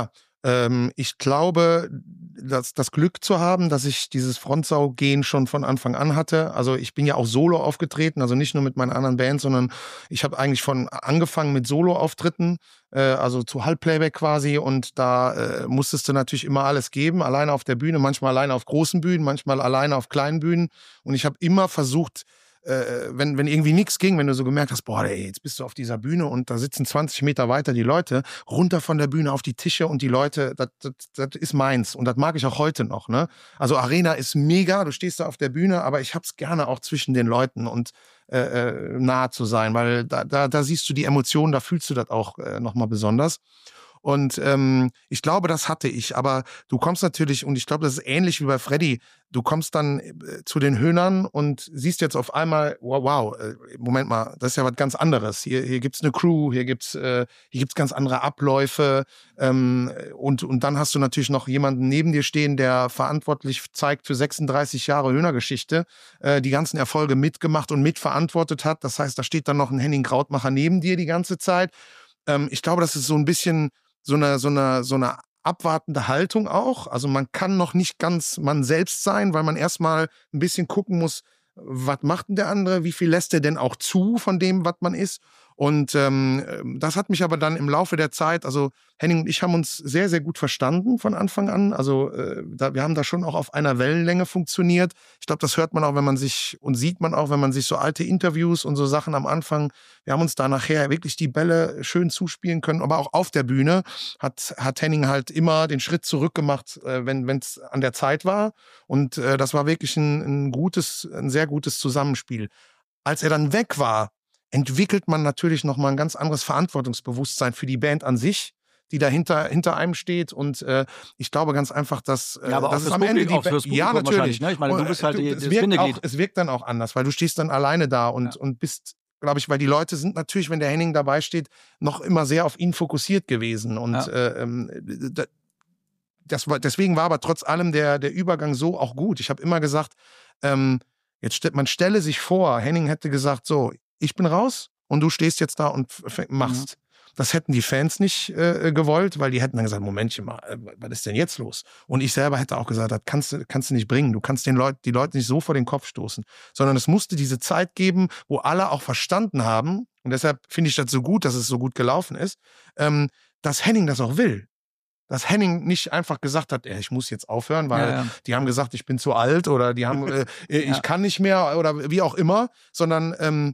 Ähm, ich glaube, das, das Glück zu haben, dass ich dieses Frontsau-Gen schon von Anfang an hatte. Also ich bin ja auch solo aufgetreten, also nicht nur mit meinen anderen Bands, sondern ich habe eigentlich von angefangen mit Solo-Auftritten, äh, also zu Halbplayback quasi, und da äh, musstest du natürlich immer alles geben, alleine auf der Bühne, manchmal alleine auf großen Bühnen, manchmal alleine auf kleinen Bühnen, und ich habe immer versucht, Äh, wenn, wenn irgendwie nichts ging, wenn du so gemerkt hast, boah, ey, jetzt bist du auf dieser Bühne und da sitzen zwanzig Meter weiter die Leute, runter von der Bühne auf die Tische und die Leute, das, das, das ist meins und das mag ich auch heute noch. Ne? Also Arena ist mega, du stehst da auf der Bühne, aber ich hab's gerne auch zwischen den Leuten und äh, nah zu sein, weil da, da, da siehst du die Emotionen, da fühlst du das auch äh, nochmal besonders. Und ähm, ich glaube, das hatte ich. Aber du kommst natürlich, und ich glaube, das ist ähnlich wie bei Freddy, du kommst dann äh, zu den Höhnern und siehst jetzt auf einmal, wow, wow, äh, Moment mal, das ist ja was ganz anderes. Hier, hier gibt's eine Crew, hier gibt's äh, hier gibt's ganz andere Abläufe. Ähm, und, und dann hast du natürlich noch jemanden neben dir stehen, der verantwortlich zeigt für sechsunddreißig Jahre Höhnergeschichte, äh, die ganzen Erfolge mitgemacht und mitverantwortet hat. Das heißt, da steht dann noch ein Henning Krautmacher neben dir die ganze Zeit. Ähm, ich glaube, das ist so ein bisschen so eine, so eine, so eine abwartende Haltung auch. Also man kann noch nicht ganz man selbst sein, weil man erstmal ein bisschen gucken muss, was macht denn der andere, wie viel lässt er denn auch zu von dem, was man ist. Und ähm, das hat mich aber dann im Laufe der Zeit, also Henning und ich haben uns sehr, sehr gut verstanden von Anfang an. Also äh, da, wir haben da schon auch auf einer Wellenlänge funktioniert. Ich glaube, das hört man auch, wenn man sich, und sieht man auch, wenn man sich so alte Interviews und so Sachen am Anfang, wir haben uns da nachher wirklich die Bälle schön zuspielen können. Aber auch auf der Bühne hat, hat Henning halt immer den Schritt zurück gemacht, äh, wenn es an der Zeit war. Und äh, das war wirklich ein, ein gutes, ein sehr gutes Zusammenspiel. Als er dann weg war, entwickelt man natürlich nochmal ein ganz anderes Verantwortungsbewusstsein für die Band an sich, die dahinter hinter einem steht. Und äh, ich glaube ganz einfach, dass, äh, ja, aber dass auch es am Publikum, Ende die auch fürs Band, ja, natürlich. Ne? Ich meine, du bist halt die, es, das wirkt Bindeglied. auch, es wirkt dann auch anders, weil du stehst dann alleine da und, ja. und bist, glaube ich, weil die Leute sind natürlich, wenn der Henning dabei steht, noch immer sehr auf ihn fokussiert gewesen. Und ja. äh, das war, deswegen war aber trotz allem der, der Übergang so auch gut. Ich habe immer gesagt, ähm, jetzt man stelle sich vor, Henning hätte gesagt, so, ich bin raus und du stehst jetzt da und machst. Mhm. Das hätten die Fans nicht äh, gewollt, weil die hätten dann gesagt, Momentchen mal, äh, was ist denn jetzt los? Und ich selber hätte auch gesagt, das kannst du, kannst du nicht bringen. Du kannst den Leut, die Leute nicht so vor den Kopf stoßen. Sondern es musste diese Zeit geben, wo alle auch verstanden haben, und deshalb finde ich das so gut, dass es so gut gelaufen ist, ähm, dass Henning das auch will. Dass Henning nicht einfach gesagt hat, ey, ich muss jetzt aufhören, weil ja, ja. die haben gesagt, ich bin zu alt oder die haben, äh, ich ja. kann nicht mehr oder wie auch immer, sondern ähm,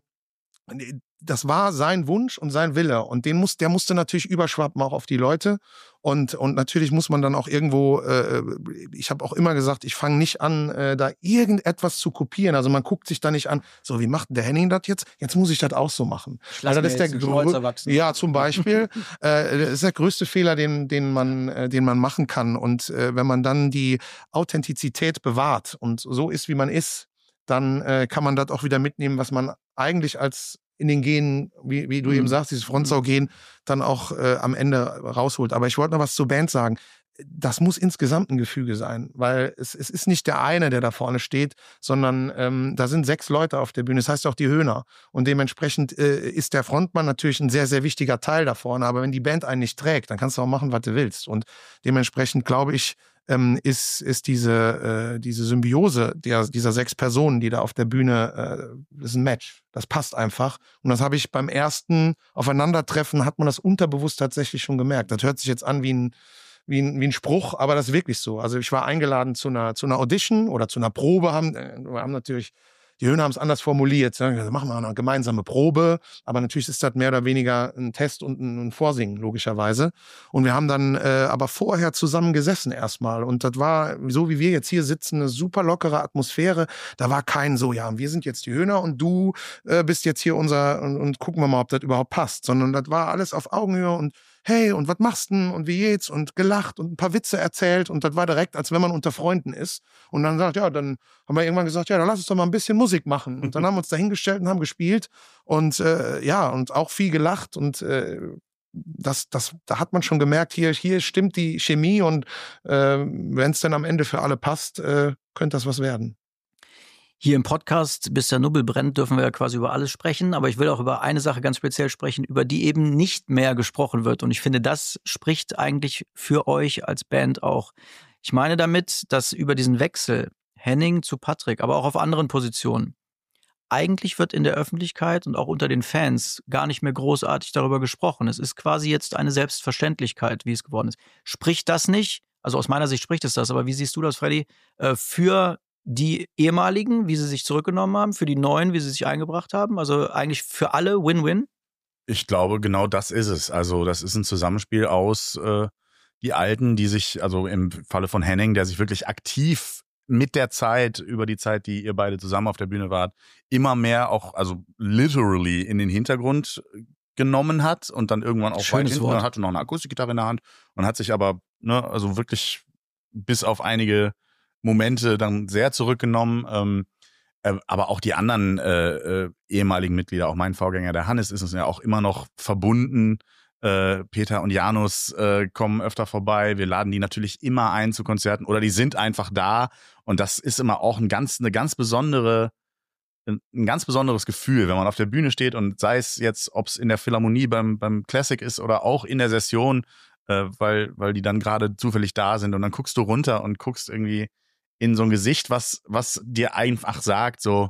das war sein Wunsch und sein Wille und den muss, der musste natürlich überschwappen auch auf die Leute und, und natürlich muss man dann auch irgendwo, äh, ich habe auch immer gesagt, ich fange nicht an, äh, da irgendetwas zu kopieren, also man guckt sich da nicht an, so wie macht der Henning das jetzt? Jetzt muss ich das auch so machen. Also das ist der Grö- ja, zum Beispiel, äh, das ist der größte Fehler, den, den man, äh, den man machen kann und äh, wenn man dann die Authentizität bewahrt und so ist, wie man ist, dann äh, kann man das auch wieder mitnehmen, was man eigentlich als in den Genen, wie, wie du mhm. eben sagst, dieses Frontsau-Gen, dann auch äh, am Ende rausholt. Aber ich wollte noch was zur Band sagen. Das muss insgesamt ein Gefüge sein, weil es, es ist nicht der eine, der da vorne steht, sondern ähm, da sind sechs Leute auf der Bühne. Das heißt auch die Höhner. Und dementsprechend äh, ist der Frontmann natürlich ein sehr, sehr wichtiger Teil da vorne. Aber wenn die Band einen nicht trägt, dann kannst du auch machen, was du willst. Und dementsprechend glaube ich, ähm, ist, ist diese, äh, diese Symbiose der, dieser sechs Personen, die da auf der Bühne, äh, das ist ein Match. Das passt einfach. Und das habe ich beim ersten Aufeinandertreffen, hat man das unterbewusst tatsächlich schon gemerkt. Das hört sich jetzt an wie ein Wie ein, wie ein Spruch, aber das ist wirklich so. Also ich war eingeladen zu einer, zu einer Audition oder zu einer Probe. Haben, wir haben natürlich, die Höhner haben es anders formuliert. Ne? Machen wir eine gemeinsame Probe. Aber natürlich ist das mehr oder weniger ein Test und ein, ein Vorsingen, logischerweise. Und wir haben dann äh, aber vorher zusammen gesessen erstmal. Und das war, so wie wir jetzt hier sitzen, eine super lockere Atmosphäre. Da war kein so, ja, wir sind jetzt die Höhner und du äh, bist jetzt hier unser, und, und gucken wir mal, ob das überhaupt passt. Sondern das war alles auf Augenhöhe und hey, und was machst du denn und wie geht's und gelacht und ein paar Witze erzählt und das war direkt, als wenn man unter Freunden ist und dann sagt, ja, dann haben wir irgendwann gesagt, ja, dann lass uns doch mal ein bisschen Musik machen und dann haben wir uns da hingestellt und haben gespielt und äh, ja, und auch viel gelacht und äh, das, das, da hat man schon gemerkt, hier, hier stimmt die Chemie und äh, wenn es dann am Ende für alle passt, äh, könnte das was werden. Hier im Podcast Bis der Nubbel brennt dürfen wir ja quasi über alles sprechen, aber ich will auch über eine Sache ganz speziell sprechen, über die eben nicht mehr gesprochen wird. Und ich finde, das spricht eigentlich für euch als Band auch. Ich meine damit, dass über diesen Wechsel Henning zu Patrick, aber auch auf anderen Positionen, eigentlich wird in der Öffentlichkeit und auch unter den Fans gar nicht mehr großartig darüber gesprochen. Es ist quasi jetzt eine Selbstverständlichkeit, wie es geworden ist. Spricht das nicht, also aus meiner Sicht spricht es das, aber wie siehst du das, Freddy, äh, für die ehemaligen, wie sie sich zurückgenommen haben, für die neuen, wie sie sich eingebracht haben? Also eigentlich für alle Win-Win? Ich glaube, genau das ist es. Also das ist ein Zusammenspiel aus äh, die Alten, die sich, also im Falle von Henning, der sich wirklich aktiv mit der Zeit, über die Zeit, die ihr beide zusammen auf der Bühne wart, immer mehr auch, also literally in den Hintergrund genommen hat und dann irgendwann auch weit hinten, dann hatte noch eine Akustikgitarre in der Hand und hat sich aber, ne, also wirklich bis auf einige Momente dann sehr zurückgenommen. Ähm, äh, aber auch die anderen äh, äh, ehemaligen Mitglieder, auch mein Vorgänger, der Hannes, ist uns ja auch immer noch verbunden. Äh, Peter und Janus äh, kommen öfter vorbei. Wir laden die natürlich immer ein zu Konzerten oder die sind einfach da. Und das ist immer auch ein ganz, eine ganz besondere, ein ganz besonderes Gefühl, wenn man auf der Bühne steht und sei es jetzt, ob es in der Philharmonie beim, beim Classic ist oder auch in der Session, äh, weil, weil die dann gerade zufällig da sind und dann guckst du runter und guckst irgendwie in so ein Gesicht, was, was dir einfach sagt, so,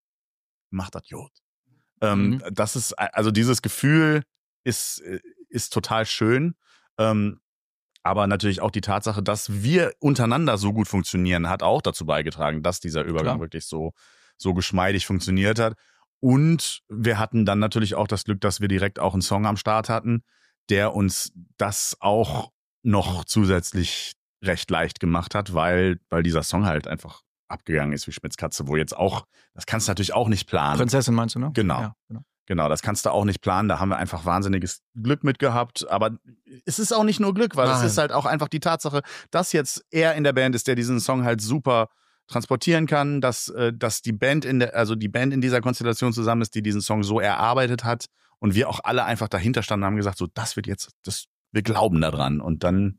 mach das Jod. Ähm, mhm. Das ist, also dieses Gefühl ist, ist total schön. Ähm, aber natürlich auch die Tatsache, dass wir untereinander so gut funktionieren, hat auch dazu beigetragen, dass dieser Übergang Klar. wirklich so, so geschmeidig funktioniert hat. Und wir hatten dann natürlich auch das Glück, dass wir direkt auch einen Song am Start hatten, der uns das auch noch zusätzlich recht leicht gemacht hat, weil, weil dieser Song halt einfach abgegangen ist wie Schmitzkatze, wo jetzt auch, das kannst du natürlich auch nicht planen. Prinzessin meinst du, ne? Genau. Ja, genau. Genau, das kannst du auch nicht planen, da haben wir einfach wahnsinniges Glück mit gehabt, aber es ist auch nicht nur Glück, weil Nein. es ist halt auch einfach die Tatsache, dass jetzt er in der Band ist, der diesen Song halt super transportieren kann, dass, dass die Band in der, also die Band in dieser Konstellation zusammen ist, die diesen Song so erarbeitet hat und wir auch alle einfach dahinter standen und haben gesagt, so, das wird jetzt, das, wir glauben daran und dann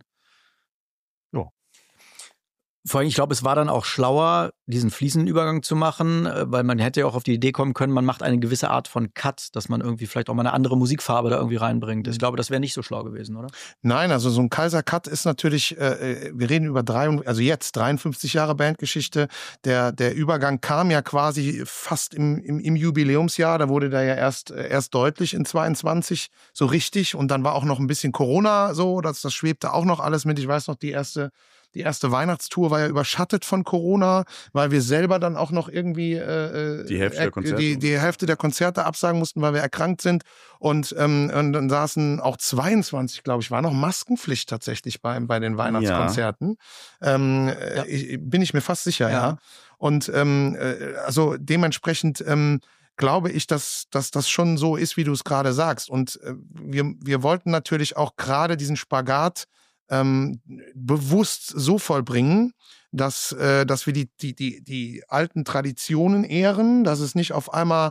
Vor allem, ich glaube, es war dann auch schlauer, diesen fließenden Übergang zu machen, weil man hätte ja auch auf die Idee kommen können, man macht eine gewisse Art von Cut, dass man irgendwie vielleicht auch mal eine andere Musikfarbe da irgendwie reinbringt. Ich glaube, das wäre nicht so schlau gewesen, oder? Nein, also so ein Kaiser Cut ist natürlich, äh, wir reden über drei, also jetzt dreiundfünfzig Jahre Bandgeschichte. Der, der Übergang kam ja quasi fast im, im, im Jubiläumsjahr, da wurde der ja erst, erst deutlich in zweiundzwanzig so richtig und dann war auch noch ein bisschen Corona so, das, das schwebte auch noch alles mit. Ich weiß noch, die erste Die erste Weihnachtstour war ja überschattet von Corona, weil wir selber dann auch noch irgendwie äh, die, Hälfte der Konzerte. Die, die Hälfte der Konzerte absagen mussten, weil wir erkrankt sind. Und, ähm, und dann saßen auch zweiundzwanzig, glaube ich, war noch Maskenpflicht tatsächlich bei, bei den Weihnachtskonzerten. Ja. Ähm, ja. Ich, bin ich mir fast sicher, ja. ja. Und ähm, also dementsprechend ähm, glaube ich, dass, dass das schon so ist, wie du es gerade sagst. Und äh, wir, wir wollten natürlich auch gerade diesen Spagat Ähm, bewusst so vollbringen, dass, äh, dass wir die, die, die, die alten Traditionen ehren, dass es nicht auf einmal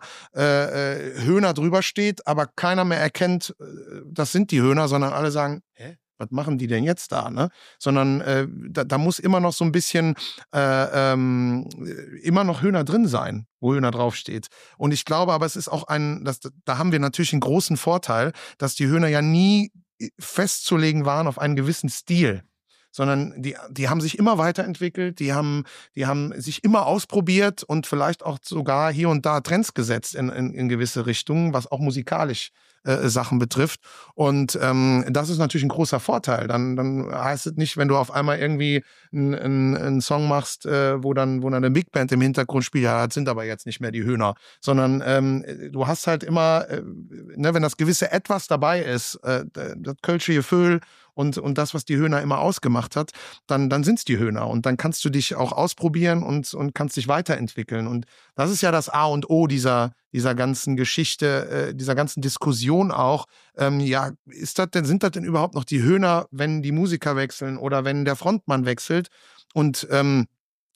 äh, Höhner drüber steht, aber keiner mehr erkennt, äh, das sind die Höhner, sondern alle sagen, hä? Was machen die denn jetzt da? Ne? Sondern äh, da, da muss immer noch so ein bisschen äh, ähm, immer noch Höhner drin sein, wo Höhner draufsteht. Und ich glaube aber, es ist auch ein, das, da haben wir natürlich einen großen Vorteil, dass die Höhner ja nie festzulegen waren auf einen gewissen Stil, sondern die, die haben sich immer weiterentwickelt, die haben, die haben sich immer ausprobiert und vielleicht auch sogar hier und da Trends gesetzt in, in, in gewisse Richtungen, was auch musikalisch äh, Sachen betrifft. Und ähm, das ist natürlich ein großer Vorteil. Dann, dann heißt es nicht, wenn du auf einmal irgendwie einen, einen Song machst, äh, wo dann, wo dann eine Big Band im Hintergrund spielt, ja, das sind aber jetzt nicht mehr die Höhner, sondern ähm, du hast halt immer, äh, ne, wenn das gewisse Etwas dabei ist, äh, das Kölsche Gefühl und, und das, was die Höhner immer ausgemacht hat, dann, dann sind's die Höhner. Und dann kannst du dich auch ausprobieren und, und kannst dich weiterentwickeln. Und das ist ja das A und O dieser, dieser ganzen Geschichte, äh, dieser ganzen Diskussion auch. Ähm, ja, ist das denn, sind das denn überhaupt noch die Höhner, wenn die Musiker wechseln oder wenn der Frontmann wechselt? Und ähm,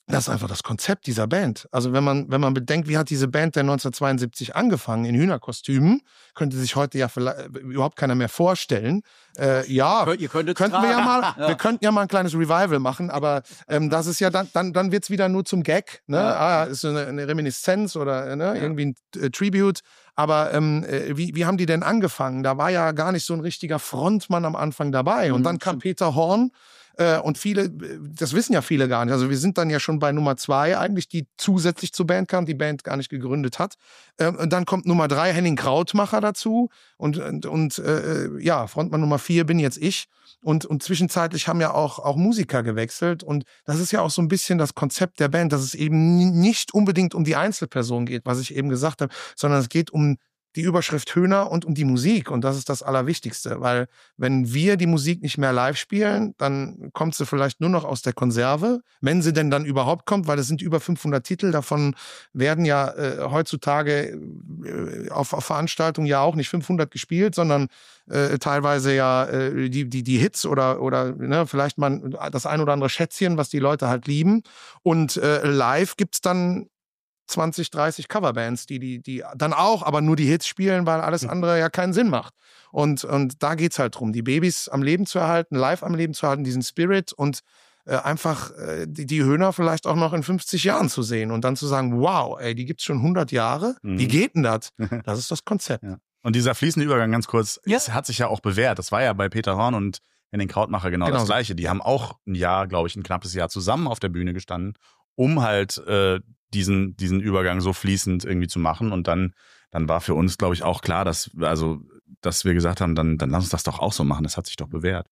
das ist einfach das Konzept dieser Band. Also wenn man, wenn man bedenkt, wie hat diese Band denn neunzehnhundertzweiundsiebzig angefangen in Hühnerkostümen, könnte sich heute ja vielleicht überhaupt keiner mehr vorstellen. Äh, ja, Ihr könntet könnten wir ja mal, ja. wir könnten ja mal ein kleines Revival machen, aber ähm, das ist ja dann, dann, dann wird's wieder nur zum Gag, ne? Ja. Ah, ist eine, eine Reminiszenz oder ne? Ja. Irgendwie ein äh, Tribute. Aber ähm, äh, wie, wie haben die denn angefangen? Da war ja gar nicht so ein richtiger Frontmann am Anfang dabei. Und Mhm, dann kam stimmt. Peter Horn. Und viele, das wissen ja viele gar nicht. Also wir sind dann ja schon bei Nummer zwei eigentlich, die zusätzlich zur Band kam, die Band gar nicht gegründet hat. Und dann kommt Nummer drei, Henning Krautmacher dazu. Und, und, und äh, ja, Frontmann Nummer vier bin jetzt ich. Und, und zwischenzeitlich haben ja auch, auch Musiker gewechselt. Und das ist ja auch so ein bisschen das Konzept der Band, dass es eben nicht unbedingt um die Einzelperson geht, was ich eben gesagt habe, sondern es geht um die Überschrift Höhner und um die Musik. Und das ist das Allerwichtigste, weil wenn wir die Musik nicht mehr live spielen, dann kommt sie vielleicht nur noch aus der Konserve, wenn sie denn dann überhaupt kommt, weil es sind über fünfhundert Titel, davon werden ja äh, heutzutage äh, auf, auf Veranstaltungen ja auch nicht fünfhundert gespielt, sondern äh, teilweise ja äh, die, die, die Hits oder, oder ne, vielleicht mal das ein oder andere Schätzchen, was die Leute halt lieben. Und äh, live gibt's dann zwanzig, dreißig Coverbands, die, die, die dann auch, aber nur die Hits spielen, weil alles andere ja keinen Sinn macht. Und, und da geht's halt drum, die Babys am Leben zu erhalten, live am Leben zu erhalten, diesen Spirit und äh, einfach äh, die, die Höhner vielleicht auch noch in fünfzig Jahren zu sehen und dann zu sagen, wow, ey, die gibt's schon hundert Jahre, Mhm. wie geht denn das? Das ist das Konzept. Ja. Und dieser fließende Übergang, ganz kurz, Ja. es hat sich ja auch bewährt. Das war ja bei Peter Horn und Henning Krautmacher genau, Genau das so. Gleiche. Die haben auch ein Jahr, glaube ich, ein knappes Jahr zusammen auf der Bühne gestanden, um halt äh, diesen, diesen Übergang so fließend irgendwie zu machen. Und dann, dann war für uns, glaube ich, auch klar, dass, also, dass wir gesagt haben, dann, dann lass uns das doch auch so machen. Das hat sich doch bewährt.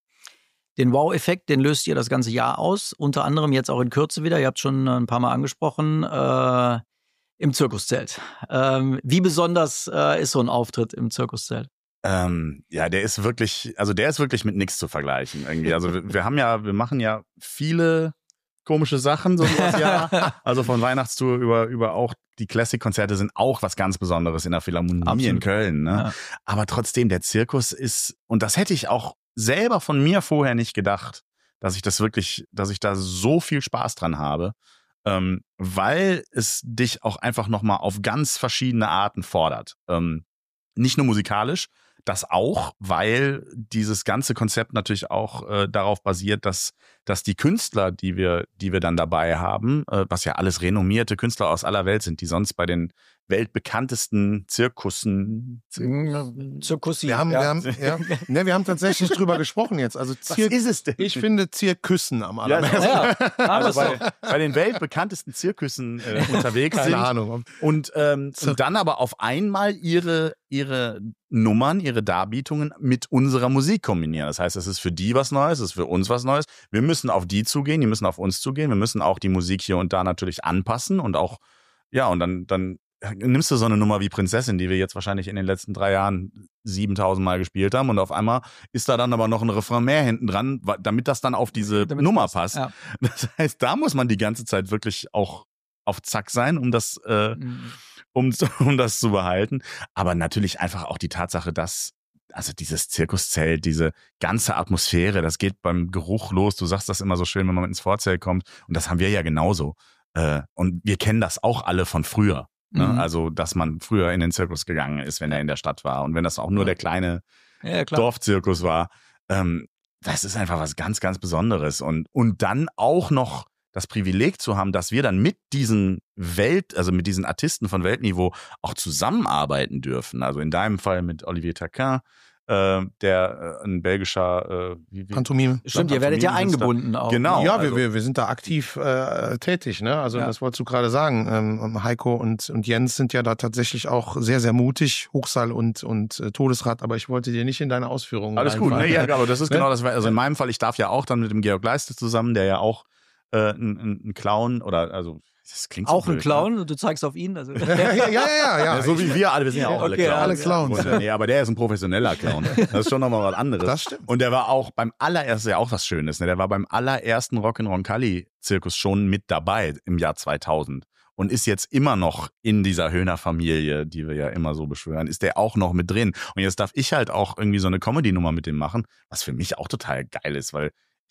Den Wow-Effekt, den löst ihr das ganze Jahr aus. Unter anderem jetzt auch in Kürze wieder. Ihr habt schon ein paar Mal angesprochen. Äh, im Zirkuszelt. Ähm, wie besonders äh, ist so ein Auftritt im Zirkuszelt? Ähm, ja, der ist wirklich, also der ist wirklich mit nichts zu vergleichen irgendwie. Also wir, wir haben ja, wir machen ja viele komische Sachen so das Jahr. Also von Weihnachtstour über über auch die Classic-Konzerte sind auch was ganz Besonderes in der Philharmonie Absolut. in Köln. Ne? Ja. Aber trotzdem, der Zirkus ist, und das hätte ich auch selber von mir vorher nicht gedacht, dass ich das wirklich, dass ich da so viel Spaß dran habe, ähm, weil es dich auch einfach nochmal auf ganz verschiedene Arten fordert. Ähm, nicht nur musikalisch, das auch, weil dieses ganze Konzept natürlich auch äh, darauf basiert, dass dass die Künstler, die wir die wir dann dabei haben, äh, was ja alles renommierte Künstler aus aller Welt sind, die sonst bei den weltbekanntesten Zirkussen Zirkussi. Wir haben, ja. wir haben, ja, ne, wir haben tatsächlich drüber gesprochen jetzt. Also Zir- ist es denn? ich finde Zirkussen am Ja, allerbesten. Ja, also aber bei, bei den weltbekanntesten Zirkussen äh, unterwegs Keine sind. Ahnung. Und, ähm, und dann aber auf einmal ihre, ihre Nummern, ihre Darbietungen mit unserer Musik kombinieren. Das heißt, es ist für die was Neues, es ist für uns was Neues. Wir müssen auf die zugehen, die müssen auf uns zugehen. Wir müssen auch die Musik hier und da natürlich anpassen und auch, ja, und dann, dann nimmst du so eine Nummer wie Prinzessin, die wir jetzt wahrscheinlich in den letzten drei Jahren siebentausend Mal gespielt haben und auf einmal ist da dann aber noch ein Refrain mehr hinten dran, wa- damit das dann auf diese Damit Nummer passt, passt. ja. Das heißt, da muss man die ganze Zeit wirklich auch auf Zack sein, um das, äh, Mhm. um, um das zu behalten. Aber natürlich einfach auch die Tatsache, dass also dieses Zirkuszelt, diese ganze Atmosphäre, das geht beim Geruch los. Du sagst das immer so schön, wenn man ins Vorzelt kommt. Und das haben wir ja genauso. Äh, und wir kennen das auch alle von früher. Ne? Mhm. Also, dass man früher in den Zirkus gegangen ist, wenn er in der Stadt war. Und wenn das auch nur der kleine Ja, klar. Dorfzirkus war. Ähm, das ist einfach was ganz, ganz Besonderes. Und, und dann auch noch das Privileg zu haben, dass wir dann mit diesen Welt, also mit diesen Artisten von Weltniveau auch zusammenarbeiten dürfen. Also in deinem Fall mit Olivier Taquin, äh, der äh, ein belgischer äh, wie, wie, Pantomime. Stimmt, ihr werdet ja eingebunden auch. Genau. Ja, also- wir, wir, wir sind da aktiv äh, tätig, ne? Also Ja. das wolltest du gerade sagen. Ähm, Heiko und, und Jens sind ja da tatsächlich auch sehr, sehr mutig, Hochseil und, und äh, Todesrad, aber ich wollte dir nicht in deine Ausführungen Alles gut, ne? reinfallen. Ja, aber das ist Ne? genau das. Also in meinem Fall, ich darf ja auch dann mit dem Georg Leiste zusammen, der ja auch äh, ein, ein, ein Clown oder also das klingt so Auch ein blöd, Clown und du zeigst auf ihn. Also. ja, ja, ja, ja, ja. Ja, so wie wir alle, wir sind ja auch alle Okay, Clowns. alle Clowns. Und, äh, nee, aber der ist ein professioneller Clown. Das ist schon nochmal was anderes. Das stimmt. Und der war auch beim allerersten, ja auch was Schönes, ne? Der war beim allerersten Rock'n'Roncalli-Zirkus schon mit dabei im Jahr zweitausend. Und ist jetzt immer noch in dieser Höhner-Familie, die wir ja immer so beschwören, ist der auch noch mit drin. Und jetzt darf ich halt auch irgendwie so eine Comedy-Nummer mit dem machen, was für mich auch total geil ist, weil ich,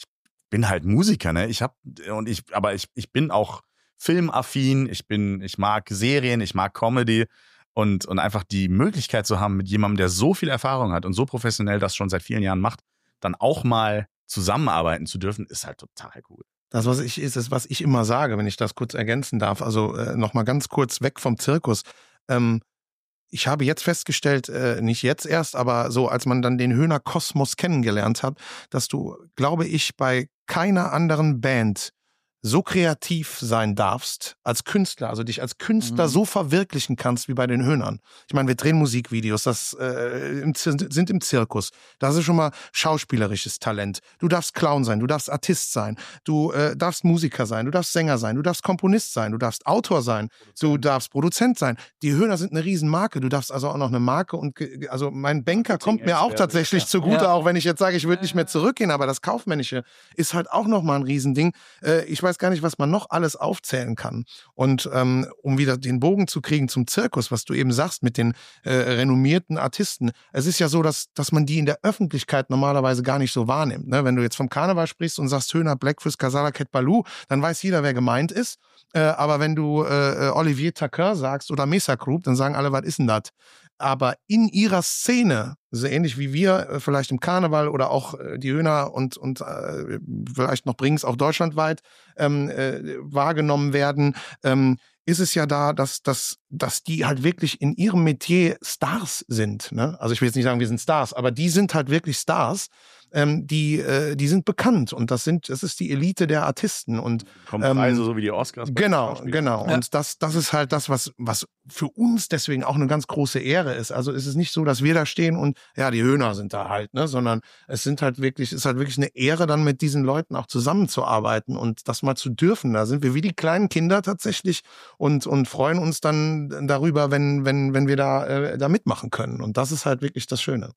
bin halt Musiker, ne? Ich hab, und ich, aber ich, ich bin auch filmaffin, ich bin, ich mag Serien, ich mag Comedy und, und einfach die Möglichkeit zu haben, mit jemandem, der so viel Erfahrung hat und so professionell das schon seit vielen Jahren macht, dann auch mal zusammenarbeiten zu dürfen, ist halt total cool. Das, was ich ist, ist, was ich immer sage, wenn ich das kurz ergänzen darf. Also äh, nochmal ganz kurz weg vom Zirkus. Ähm, ich habe jetzt festgestellt, äh, nicht jetzt erst, aber so, als man dann den Höhner Kosmos kennengelernt hat, dass du, glaube ich, bei keiner anderen Band so kreativ sein darfst als Künstler, also dich als Künstler mhm. so verwirklichen kannst wie bei den Höhnern. Ich meine, wir drehen Musikvideos, das äh, im, sind im Zirkus. Das ist schon mal schauspielerisches Talent. Du darfst Clown sein, du darfst Artist sein, du äh, darfst Musiker sein, du darfst Sänger sein, du darfst Komponist sein, du darfst Autor sein, du darfst Produzent sein. Die Höhner sind eine Riesenmarke, du darfst also auch noch eine Marke und also mein Banker kommt mir auch tatsächlich zugute, ja. Auch wenn ich jetzt sage, ich würde nicht mehr zurückgehen, aber das Kaufmännische ist halt auch nochmal ein Riesending. Äh, ich weiß gar nicht, was man noch alles aufzählen kann. Und ähm, um wieder den Bogen zu kriegen zum Zirkus, was du eben sagst mit den äh, renommierten Artisten, es ist ja so, dass, dass man die in der Öffentlichkeit normalerweise gar nicht so wahrnimmt. Ne? Wenn du jetzt vom Karneval sprichst und sagst Höhner, Blackfist, Casala, Cat Balou, dann weiß jeder, wer gemeint ist. Äh, aber wenn du äh, Olivier Taquin sagst oder Mesa Group, dann sagen alle, was ist denn das? Aber in ihrer Szene, so ähnlich wie wir äh, vielleicht im Karneval oder auch äh, die Höhner und, und äh, vielleicht noch Brings auch deutschlandweit ähm, äh, wahrgenommen werden, ähm, ist es ja da, dass, dass, dass die halt wirklich in ihrem Metier Stars sind. Ne? Also ich will jetzt nicht sagen, wir sind Stars, aber die sind halt wirklich Stars. Ähm, die, äh, die sind bekannt und das sind, das ist die Elite der Artisten und kommen ähm, Preise so wie die Oscars. Genau, genau. Ja. Und das, das ist halt das, was, was für uns deswegen auch eine ganz große Ehre ist. Also es ist nicht so, dass wir da stehen und ja, die Höhner sind da halt, ne, sondern es sind halt wirklich, es ist halt wirklich eine Ehre, dann mit diesen Leuten auch zusammenzuarbeiten und das mal zu dürfen. Da sind wir wie die kleinen Kinder tatsächlich und und freuen uns dann darüber, wenn wenn wenn wir da äh, da mitmachen können. Und das ist halt wirklich das Schöne.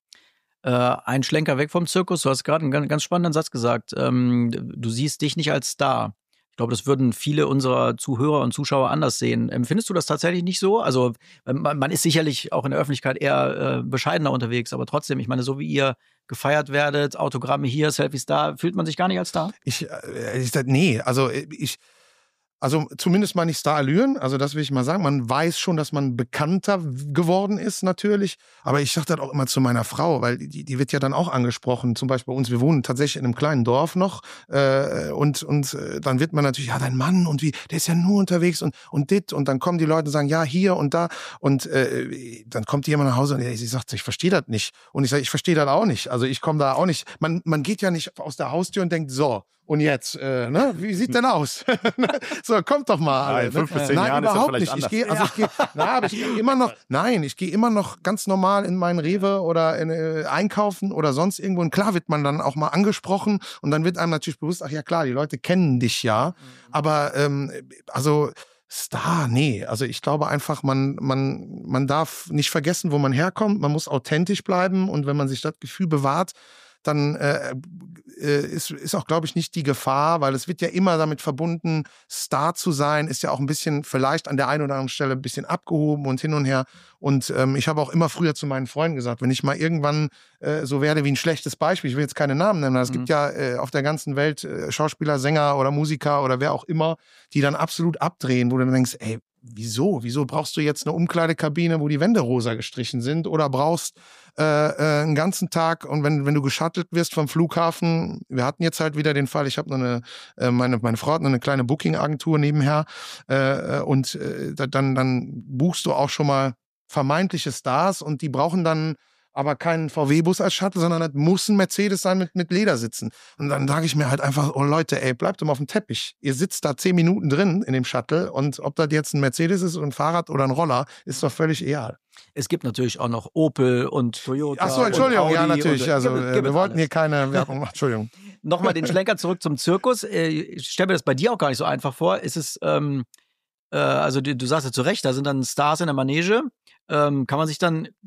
Ein Schlenker weg vom Zirkus. Du hast gerade einen ganz spannenden Satz gesagt. Ähm, du siehst dich nicht als Star. Ich glaube, das würden viele unserer Zuhörer und Zuschauer anders sehen. Empfindest du das tatsächlich nicht so? Also man, man ist sicherlich auch in der Öffentlichkeit eher äh, bescheidener unterwegs, aber trotzdem, ich meine, so wie ihr gefeiert werdet, Autogramme hier, Selfies da, fühlt man sich gar nicht als Star? Ich, äh, ich nee, also ich Also zumindest mal nicht Starallüren, also das will ich mal sagen. Man weiß schon, dass man bekannter geworden ist natürlich, aber ich sage das auch immer zu meiner Frau, weil die, die wird ja dann auch angesprochen, zum Beispiel bei uns, wir wohnen tatsächlich in einem kleinen Dorf noch äh, und, und äh, dann wird man natürlich, ja dein Mann und wie, der ist ja nur unterwegs und, und dit und dann kommen die Leute und sagen, ja hier und da und äh, dann kommt jemand nach Hause und sie sagt, ich verstehe das nicht und ich sage, ich verstehe das auch nicht, also ich komme da auch nicht, man, man geht ja nicht aus der Haustür und denkt, so, und jetzt, äh, ne, wie sieht denn aus? So, kommt doch mal. Nein, alle, fünf ne? bis zehn Nein, Jahren überhaupt ist das nicht. vielleicht Ich gehe, also ich gehe, na, aber ich gehe immer noch, nein, ich gehe immer noch ganz normal in meinen Rewe oder in, äh, einkaufen oder sonst irgendwo. Und klar wird man dann auch mal angesprochen und dann wird einem natürlich bewusst, ach ja klar, die Leute kennen dich ja. Mhm. Aber ähm, also Star, nee. Also ich glaube einfach, man, man, man darf nicht vergessen, wo man herkommt. Man muss authentisch bleiben und wenn man sich das Gefühl bewahrt, dann äh, ist, ist auch, glaube ich, nicht die Gefahr, weil es wird ja immer damit verbunden, Star zu sein, ist ja auch ein bisschen vielleicht an der einen oder anderen Stelle ein bisschen abgehoben und hin und her. Und ähm, ich habe auch immer früher zu meinen Freunden gesagt, wenn ich mal irgendwann äh, so werde wie ein schlechtes Beispiel, ich will jetzt keine Namen nennen, es mhm. gibt ja äh, auf der ganzen Welt äh, Schauspieler, Sänger oder Musiker oder wer auch immer, die dann absolut abdrehen, wo du dann denkst, ey, wieso? Wieso brauchst du jetzt eine Umkleidekabine, wo die Wände rosa gestrichen sind oder brauchst äh, äh, einen ganzen Tag und wenn wenn du geshuttelt wirst vom Flughafen, wir hatten jetzt halt wieder den Fall, ich habe noch eine, äh, meine meine Frau hat noch eine kleine Booking-Agentur nebenher äh, und äh, dann dann buchst du auch schon mal vermeintliche Stars und die brauchen dann aber keinen V W-Bus als Shuttle, sondern das muss ein Mercedes sein mit, mit Ledersitzen. Und dann sage ich mir halt einfach, oh Leute, ey, bleibt doch mal auf dem Teppich. Ihr sitzt da zehn Minuten drin in dem Shuttle und ob das jetzt ein Mercedes ist, ein Fahrrad oder ein Roller, ist doch völlig egal. Es gibt natürlich auch noch Opel und Toyota. Ach so, Entschuldigung, ja natürlich. Und, also gibt, gibt wir wollten alles. hier keine Werbung machen. Entschuldigung. Nochmal den Schlenker zurück zum Zirkus. Ich stelle mir das bei dir auch gar nicht so einfach vor. Ist es, ähm, äh, also du, du sagst ja zu Recht, da sind dann Stars in der Manege. Ähm, kann man sich dann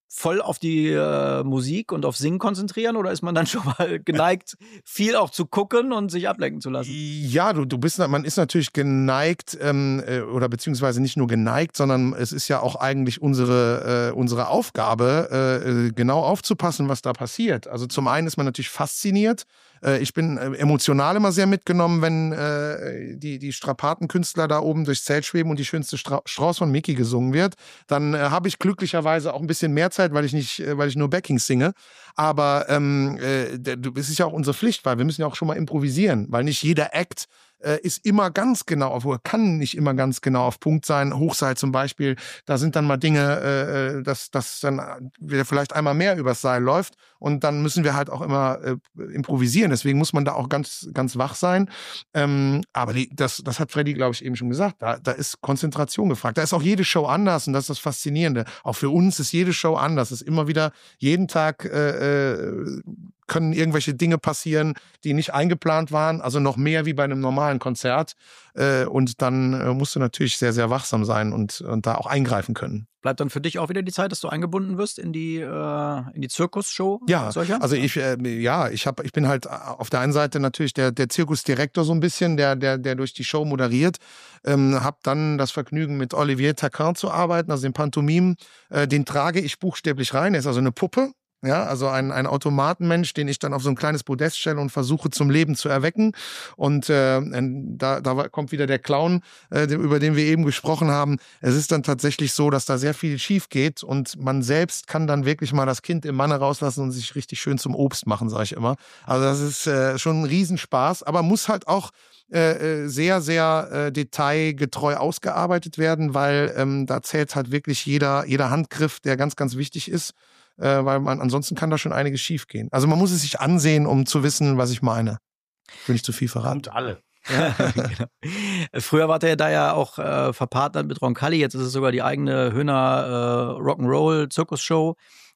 voll auf die äh, Musik und auf Singen konzentrieren oder ist man dann schon mal geneigt, viel auch zu gucken und sich ablenken zu lassen? Ja, du, du bist, man ist natürlich geneigt ähm, oder beziehungsweise nicht nur geneigt, sondern es ist ja auch eigentlich unsere, äh, unsere Aufgabe, äh, genau aufzupassen, was da passiert. Also zum einen ist man natürlich fasziniert. Äh, ich bin äh, emotional immer sehr mitgenommen, wenn äh, die, die Strapatenkünstler da oben durchs Zelt schweben und die schönste Stra- Strauß von Mickey gesungen wird. Dann äh, habe ich glücklicherweise auch ein bisschen mehr Zeit, weil ich nicht, äh, weil ich nur Backings singe. Aber ähm, äh, es ist ja auch unsere Pflicht, weil wir müssen ja auch schon mal improvisieren, weil nicht jeder Act äh, ist immer ganz genau auf, oder kann nicht immer ganz genau auf Punkt sein. Hochseil zum Beispiel, da sind dann mal Dinge, äh, dass, dass dann wieder vielleicht einmal mehr übers Seil läuft und dann müssen wir halt auch immer äh, improvisieren. Deswegen muss man da auch ganz, ganz wach sein. Ähm, aber die, das, das hat Freddy, glaube ich, eben schon gesagt. Da, da ist Konzentration gefragt. Da ist auch jede Show anders und das ist das Faszinierende. Auch für uns ist jede Show anders. Es ist immer wieder jeden Tag äh, äh, können irgendwelche Dinge passieren, die nicht eingeplant waren, also noch mehr wie bei einem normalen Konzert. Äh, und dann äh, musst du natürlich sehr, sehr wachsam sein und, und da auch eingreifen können. Bleibt dann für dich auch wieder die Zeit, dass du eingebunden wirst in die, äh, in die Zirkusshow? Ja, solcher? also ich, äh, ja, ich, hab, ich bin halt auf der einen Seite natürlich der, der Zirkusdirektor so ein bisschen, der, der, der durch die Show moderiert. Ähm, hab dann das Vergnügen, mit Olivier Taquin zu arbeiten, also den Pantomim. Äh, den trage ich buchstäblich rein. Er ist also eine Puppe. Ja, also ein, ein Automatenmensch, den ich dann auf so ein kleines Podest stelle und versuche zum Leben zu erwecken. Und äh, da, da kommt wieder der Clown, äh, über den wir eben gesprochen haben. Es ist dann tatsächlich so, dass da sehr viel schief geht und man selbst kann dann wirklich mal das Kind im Manne rauslassen und sich richtig schön zum Obst machen, sage ich immer. Also das ist äh, schon ein Riesenspaß, aber muss halt auch äh, sehr, sehr äh, detailgetreu ausgearbeitet werden, weil ähm, da zählt halt wirklich jeder, jeder Handgriff, der ganz, ganz wichtig ist. Äh, weil man ansonsten kann da schon einiges schief gehen. Also man muss es sich ansehen, um zu wissen, was ich meine. Will nicht zu viel verraten. Und alle. Ja, genau. Früher war der da ja auch äh, verpartnert mit Roncalli, jetzt ist es sogar die eigene Höhner äh, Rock'n'Roll Zirkusshow.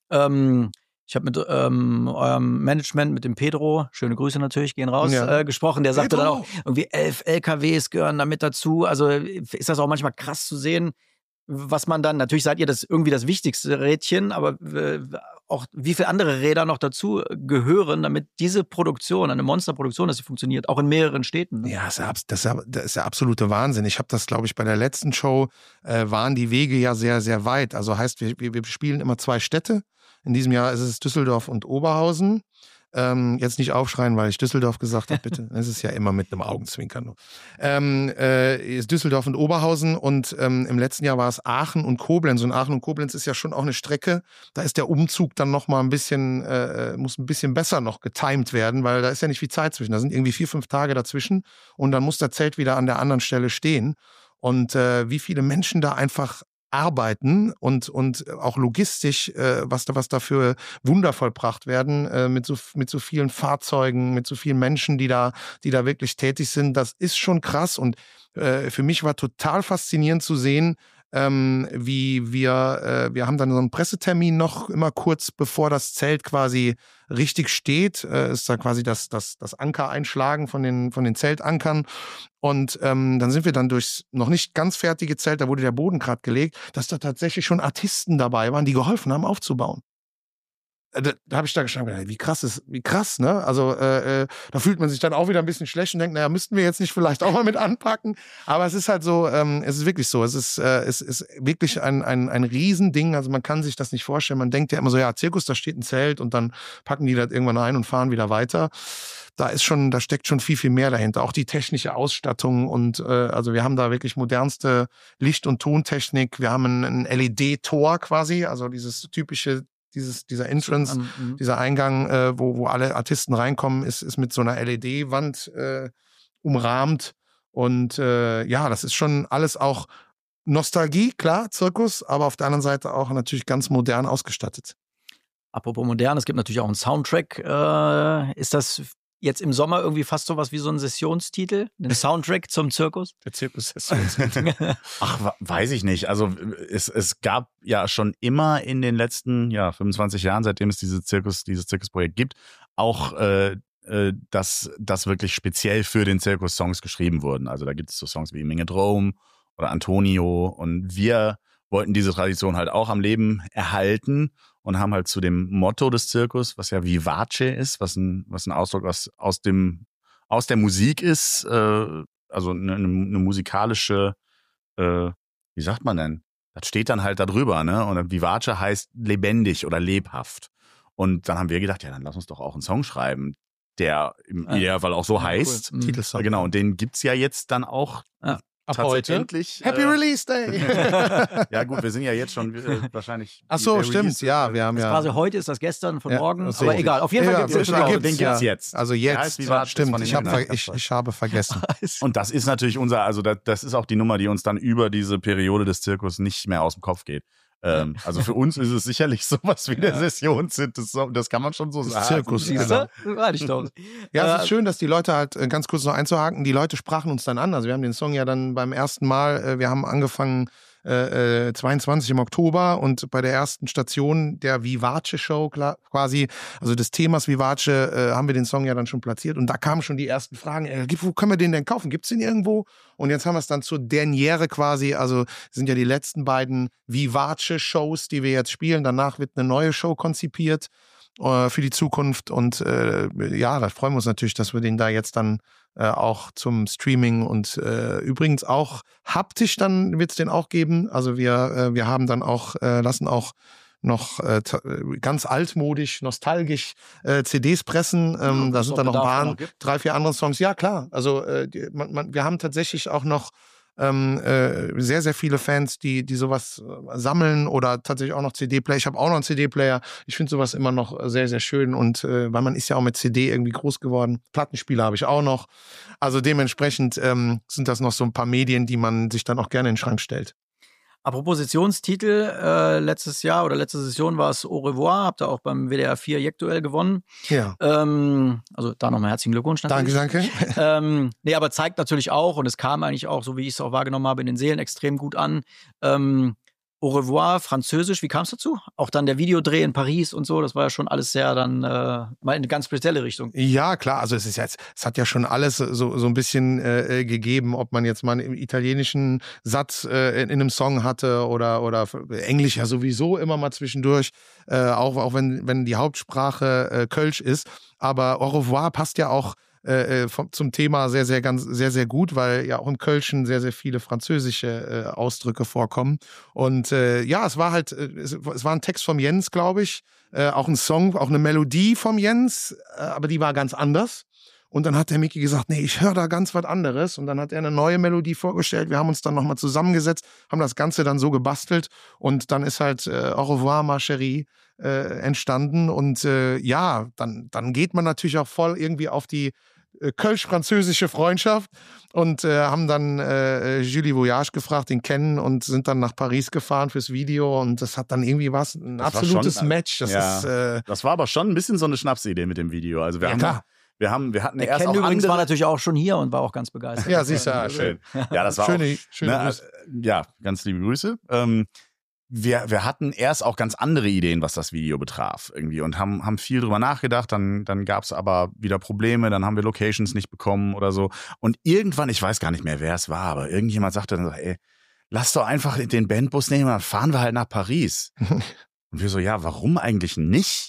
Ähm, ich habe mit ähm, eurem Management, mit dem Pedro, schöne Grüße natürlich, gehen raus, ja. äh, gesprochen. Der sagte Pedro. dann auch, irgendwie elf L K Ws gehören da mit dazu. Also ist das auch manchmal krass zu sehen, was man dann, natürlich seid ihr das irgendwie das wichtigste Rädchen, aber äh, auch wie viele andere Räder noch dazu gehören, damit diese Produktion, eine Monsterproduktion, dass sie funktioniert, auch in mehreren Städten. Ne? Ja, das ist, ja, das, ist ja, das ist ja absolute Wahnsinn. Ich habe das, glaube ich, bei der letzten Show äh, waren die Wege ja sehr, sehr weit. Also heißt, wir, wir, wir spielen immer zwei Städte. In diesem Jahr ist es Düsseldorf und Oberhausen. Ähm, jetzt nicht aufschreien, weil ich Düsseldorf gesagt habe, bitte. Es ist ja immer mit einem Augenzwinkern. Ähm, äh, ist Düsseldorf und Oberhausen und ähm, im letzten Jahr war es Aachen und Koblenz. Und Aachen und Koblenz ist ja schon auch eine Strecke. Da ist der Umzug dann noch mal ein bisschen, äh, muss ein bisschen besser noch getimed werden, weil da ist ja nicht viel Zeit zwischen. Da sind irgendwie vier, fünf Tage dazwischen und dann muss das Zelt wieder an der anderen Stelle stehen. Und äh, wie viele Menschen da einfach arbeiten und, und auch logistisch, äh, was da, was da für Wunder vollbracht werden, äh, mit so, mit so vielen Fahrzeugen, mit so vielen Menschen, die da, die da wirklich tätig sind. Das ist schon krass und äh, für mich war total faszinierend zu sehen, ähm, wie wir, äh, wir haben dann so einen Pressetermin noch immer kurz bevor das Zelt quasi richtig steht, äh, ist da quasi das, das, das Anker einschlagen von den, von den Zeltankern. Und ähm, dann sind wir dann durchs noch nicht ganz fertige Zelt, da wurde der Boden gerade gelegt, dass da tatsächlich schon Artisten dabei waren, die geholfen haben aufzubauen. Da, da habe ich da gestanden, wie krass ist, wie krass, ne? Also äh, äh, da fühlt man sich dann auch wieder ein bisschen schlecht und denkt, naja, müssten wir jetzt nicht vielleicht auch mal mit anpacken? Aber es ist halt so, ähm, es ist wirklich so, es ist, äh, es ist wirklich ein, ein, ein Riesending, also man kann sich das nicht vorstellen. Man denkt ja immer so, ja, Zirkus, da steht ein Zelt und dann packen die das irgendwann ein und fahren wieder weiter. Da ist schon, da steckt schon viel, viel mehr dahinter. Auch die technische Ausstattung und äh, also wir haben da wirklich modernste Licht- und Tontechnik. Wir haben ein, ein L E D-Tor quasi, also dieses typische Dieses, dieser Entrance, mhm. dieser Eingang, äh, wo, wo alle Artisten reinkommen, ist, ist mit so einer L E D-Wand äh, umrahmt. Und äh, ja, das ist schon alles auch Nostalgie, klar, Zirkus, aber auf der anderen Seite auch natürlich ganz modern ausgestattet. Apropos modern, es gibt natürlich auch einen Soundtrack. Äh, ist das jetzt im Sommer irgendwie fast sowas wie so ein Sessionstitel? Ein Soundtrack zum Zirkus? Der Zirkus-Sessionstitel. Ach, weiß ich nicht. Also es, es gab ja schon immer in den letzten ja, fünfundzwanzig Jahren, seitdem es diese Zirkus, dieses Zirkusprojekt gibt, auch äh, äh, dass, dass wirklich speziell für den Zirkus Songs geschrieben wurden. Also da gibt es so Songs wie Minge Drom oder Antonio und wir wollten diese Tradition halt auch am Leben erhalten und haben halt zu dem Motto des Zirkus, was ja Vivace ist, was ein, was ein Ausdruck aus, aus, dem, aus der Musik ist, äh, also eine, eine musikalische, äh, wie sagt man denn? Das steht dann halt da drüber, ne? Und Vivace heißt lebendig oder lebhaft. Und dann haben wir gedacht, ja, dann lass uns doch auch einen Song schreiben, der im Ja. Idealfall auch so Ja, heißt. cool. Mhm. Titelsong. Genau, und den gibt's ja jetzt dann auch Ja. Ab heute. tatsächlich. Happy äh, Release Day! Ja gut, wir sind ja jetzt schon äh, wahrscheinlich. Ach so, der stimmt, Release, ja, wir haben Das ja... quasi heute ist das gestern von Ja, morgen, das ist aber richtig. egal. Auf jeden Fall Ja, gibt es ja, den den schon. genau, gibt's, den gibt's ja. jetzt. Also Der heißt jetzt, Vivace, stimmt, von ich, den hab, ver Kindern. ich, ich habe vergessen. Und das ist natürlich unser, also das, das ist auch die Nummer, die uns dann über diese Periode des Zirkus nicht mehr aus dem Kopf geht. Ähm, also für uns ist es sicherlich sowas wie der Sessionshit, das, das kann man schon so sagen. Zirkus, Siehst genau. du? Weiß ich doch. Ja, es Äh, ist schön, dass die Leute halt, äh, ganz kurz noch einzuhaken, die Leute sprachen uns dann an. Also wir haben den Song ja dann beim ersten Mal, äh, wir haben angefangen äh, äh, zweiundzwanzig im Oktober und bei der ersten Station der Vivace-Show klar, quasi, also des Themas Vivace, äh, haben wir den Song ja dann schon platziert und da kamen schon die ersten Fragen, äh, wo können wir den denn kaufen? Gibt's den irgendwo? Und jetzt haben wir es dann zur Derniere quasi, also sind ja die letzten beiden Vivace-Shows, die wir jetzt spielen. Danach wird eine neue Show konzipiert äh, für die Zukunft und äh, ja, da freuen wir uns natürlich, dass wir den da jetzt dann äh, auch zum Streaming und äh, übrigens auch haptisch dann wird es den auch geben. Also wir, äh, wir haben dann auch, äh, lassen auch noch äh, ganz altmodisch, nostalgisch äh, C Ds pressen. Ähm, Ja, da was sind auch dann noch ein Bedarf paar, noch gibt. drei, vier andere Songs. Ja, klar. Also äh, die, man, man, wir haben tatsächlich auch noch ähm, äh, sehr, sehr viele Fans, die, die sowas äh, sammeln oder tatsächlich auch noch C D-Player. Ich habe auch noch einen C D-Player. Ich finde sowas immer noch sehr, sehr schön und äh, weil man ist ja auch mit C D irgendwie groß geworden. Plattenspieler habe ich auch noch. Also dementsprechend ähm, sind das noch so ein paar Medien, die man sich dann auch gerne in den Schrank stellt. Apropos Sessionstitel, äh, letztes Jahr oder letzte Session war es Au revoir, habt ihr auch beim W D R vier Jeck-Duell gewonnen. Ja. Ähm, also da nochmal herzlichen Glückwunsch natürlich. Danke, danke. ähm, nee, aber zeigt natürlich auch, und es kam eigentlich auch, so wie ich es auch wahrgenommen habe, in den Seelen extrem gut an. Ähm, Au revoir, Französisch, wie kam es dazu? Auch dann der Videodreh in Paris und so, das war ja schon alles sehr dann äh, mal in eine ganz spezielle Richtung. Ja, klar, also es ist jetzt, es hat ja schon alles so, so ein bisschen äh, gegeben, ob man jetzt mal einen italienischen Satz äh, in, in einem Song hatte oder, oder Englisch ja sowieso immer mal zwischendurch, äh, auch, auch wenn, wenn die Hauptsprache äh, Kölsch ist. Aber Au revoir passt ja auch Äh, vom, zum Thema sehr, sehr, ganz, sehr, sehr gut, weil ja auch im Kölschen sehr, sehr viele französische äh, Ausdrücke vorkommen. Und äh, ja, es war halt, äh, es, es war ein Text vom Jens, glaube ich, äh, auch ein Song, auch eine Melodie vom Jens, äh, aber die war ganz anders. Und dann hat der Micky gesagt, nee, ich höre da ganz was anderes. Und dann hat er eine neue Melodie vorgestellt. Wir haben uns dann nochmal zusammengesetzt, haben das Ganze dann so gebastelt. Und dann ist halt äh, Au revoir, ma chérie äh, entstanden. Und äh, ja, dann, dann geht man natürlich auch voll irgendwie auf die äh, kölsch-französische Freundschaft und äh, haben dann äh, Julie Voyage gefragt, den kennen und sind dann nach Paris gefahren fürs Video. Und das hat dann irgendwie was, ein Das war absolutes schon- Match. Das ja. ist... Äh, Das war aber schon ein bisschen so eine Schnapsidee mit dem Video. Also wir Ja, haben, klar. wir haben, wir hatten Der erst Ken auch übrigens andere. war natürlich auch schon hier und war auch ganz begeistert. ja, siehst du, ja, Schön. Ja, das war Schöne- auch, schöne ne, Grüße. äh, ja, ganz liebe Grüße. Ähm, wir, wir hatten erst auch ganz andere Ideen, was das Video betraf irgendwie und haben, haben viel drüber nachgedacht. Dann, dann gab es aber wieder Probleme, dann haben wir Locations nicht bekommen oder so. Und irgendwann, ich weiß gar nicht mehr, wer es war, aber irgendjemand sagte dann so, ey, lass doch einfach den Bandbus nehmen, dann fahren wir halt nach Paris. Und wir so, ja, warum eigentlich nicht?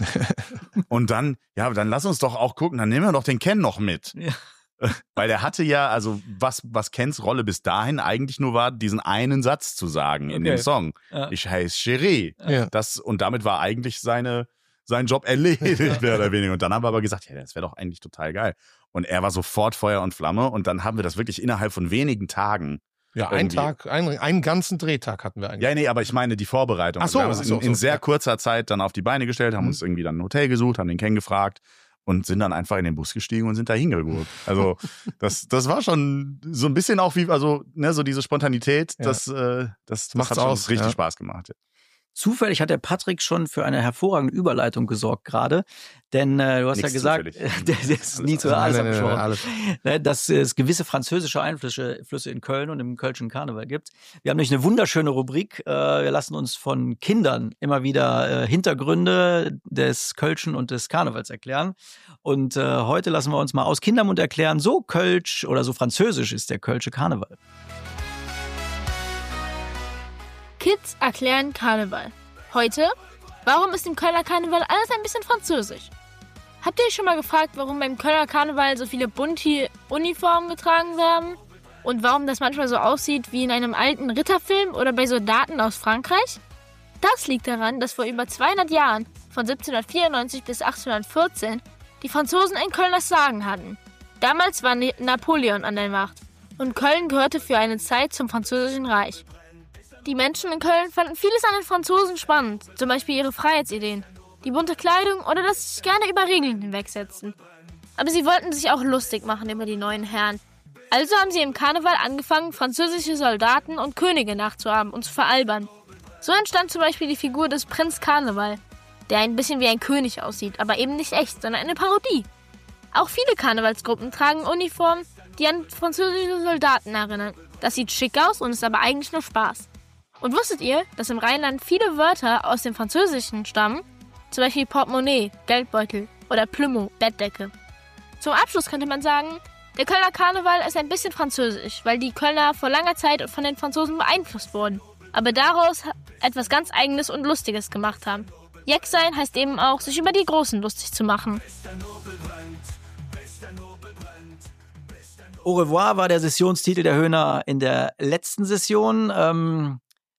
Und dann, ja, dann lass uns doch auch gucken, dann nehmen wir doch den Ken noch mit. Ja. Weil der hatte ja, also was, was Kens Rolle bis dahin eigentlich nur war, diesen einen Satz zu sagen in Okay. dem Song. Ja. Ich heiße Cherie. Ja. Das, und damit war eigentlich seine, sein Job erledigt, mehr oder weniger. Und dann haben wir aber gesagt, ja, das wäre doch eigentlich total geil. Und er war sofort Feuer und Flamme. Und dann haben wir das wirklich innerhalb von wenigen Tagen. Ja, einen Irgendwie. Tag, einen, einen ganzen Drehtag hatten wir eigentlich. Ja, nee, aber ich meine die Vorbereitung. Ach so, wir haben uns ach so, in, in so, sehr ja. kurzer Zeit dann auf die Beine gestellt, haben Mhm. uns irgendwie dann ein Hotel gesucht, haben den Ken gefragt und sind dann einfach in den Bus gestiegen und sind da hingegurkt. Also das, das war schon so ein bisschen auch wie, also ne, so diese Spontanität, Ja. das, äh, das, das Macht's hat schon aus, richtig ja. Spaß gemacht. Ja. Zufällig hat der Patrick schon für eine hervorragende Überleitung gesorgt gerade, denn äh, du hast Nichts ja gesagt, zufällig. der, der ist nie zu Nein, alles nein, nein, abgesprochen, nein, alles. ne, dass es gewisse französische Einflüsse Flüsse in Köln und im Kölschen Karneval gibt. Wir haben nämlich eine wunderschöne Rubrik. Äh, wir lassen uns von Kindern immer wieder äh, Hintergründe des Kölschen und des Karnevals erklären. Und äh, heute lassen wir uns mal aus Kindermund erklären, so Kölsch oder so französisch ist der Kölsche Karneval. Kids erklären Karneval. Heute Warum ist im Kölner Karneval alles ein bisschen französisch? Habt ihr euch schon mal gefragt, warum beim Kölner Karneval so viele bunte Uniformen getragen werden? Und warum das manchmal so aussieht wie in einem alten Ritterfilm oder bei Soldaten aus Frankreich? Das liegt daran, dass vor über zweihundert Jahren, von siebzehnhundertvierundneunzig bis achtzehnhundertvierzehn, die Franzosen ein Kölner Sagen hatten. Damals war Napoleon an der Macht und Köln gehörte für eine Zeit zum Französischen Reich. Die Menschen in Köln fanden vieles an den Franzosen spannend, zum Beispiel ihre Freiheitsideen, die bunte Kleidung oder dass sie sich gerne über Regeln hinwegsetzten. Aber sie wollten sich auch lustig machen über die neuen Herren. Also haben sie im Karneval angefangen, französische Soldaten und Könige nachzuahmen und zu veralbern. So entstand zum Beispiel die Figur des Prinz Karneval, der ein bisschen wie ein König aussieht, aber eben nicht echt, sondern eine Parodie. Auch viele Karnevalsgruppen tragen Uniformen, die an französische Soldaten erinnern. Das sieht schick aus und ist aber eigentlich nur Spaß. Und wusstet ihr, dass im Rheinland viele Wörter aus dem Französischen stammen? Zum Beispiel Portemonnaie, Geldbeutel oder Plumeau, Bettdecke. Zum Abschluss könnte man sagen, der Kölner Karneval ist ein bisschen französisch, weil die Kölner vor langer Zeit von den Franzosen beeinflusst wurden, aber daraus etwas ganz Eigenes und Lustiges gemacht haben. Jeck sein heißt eben auch, sich über die Großen lustig zu machen. Au revoir war der Sessionstitel der Höhner in der letzten Session. Ähm,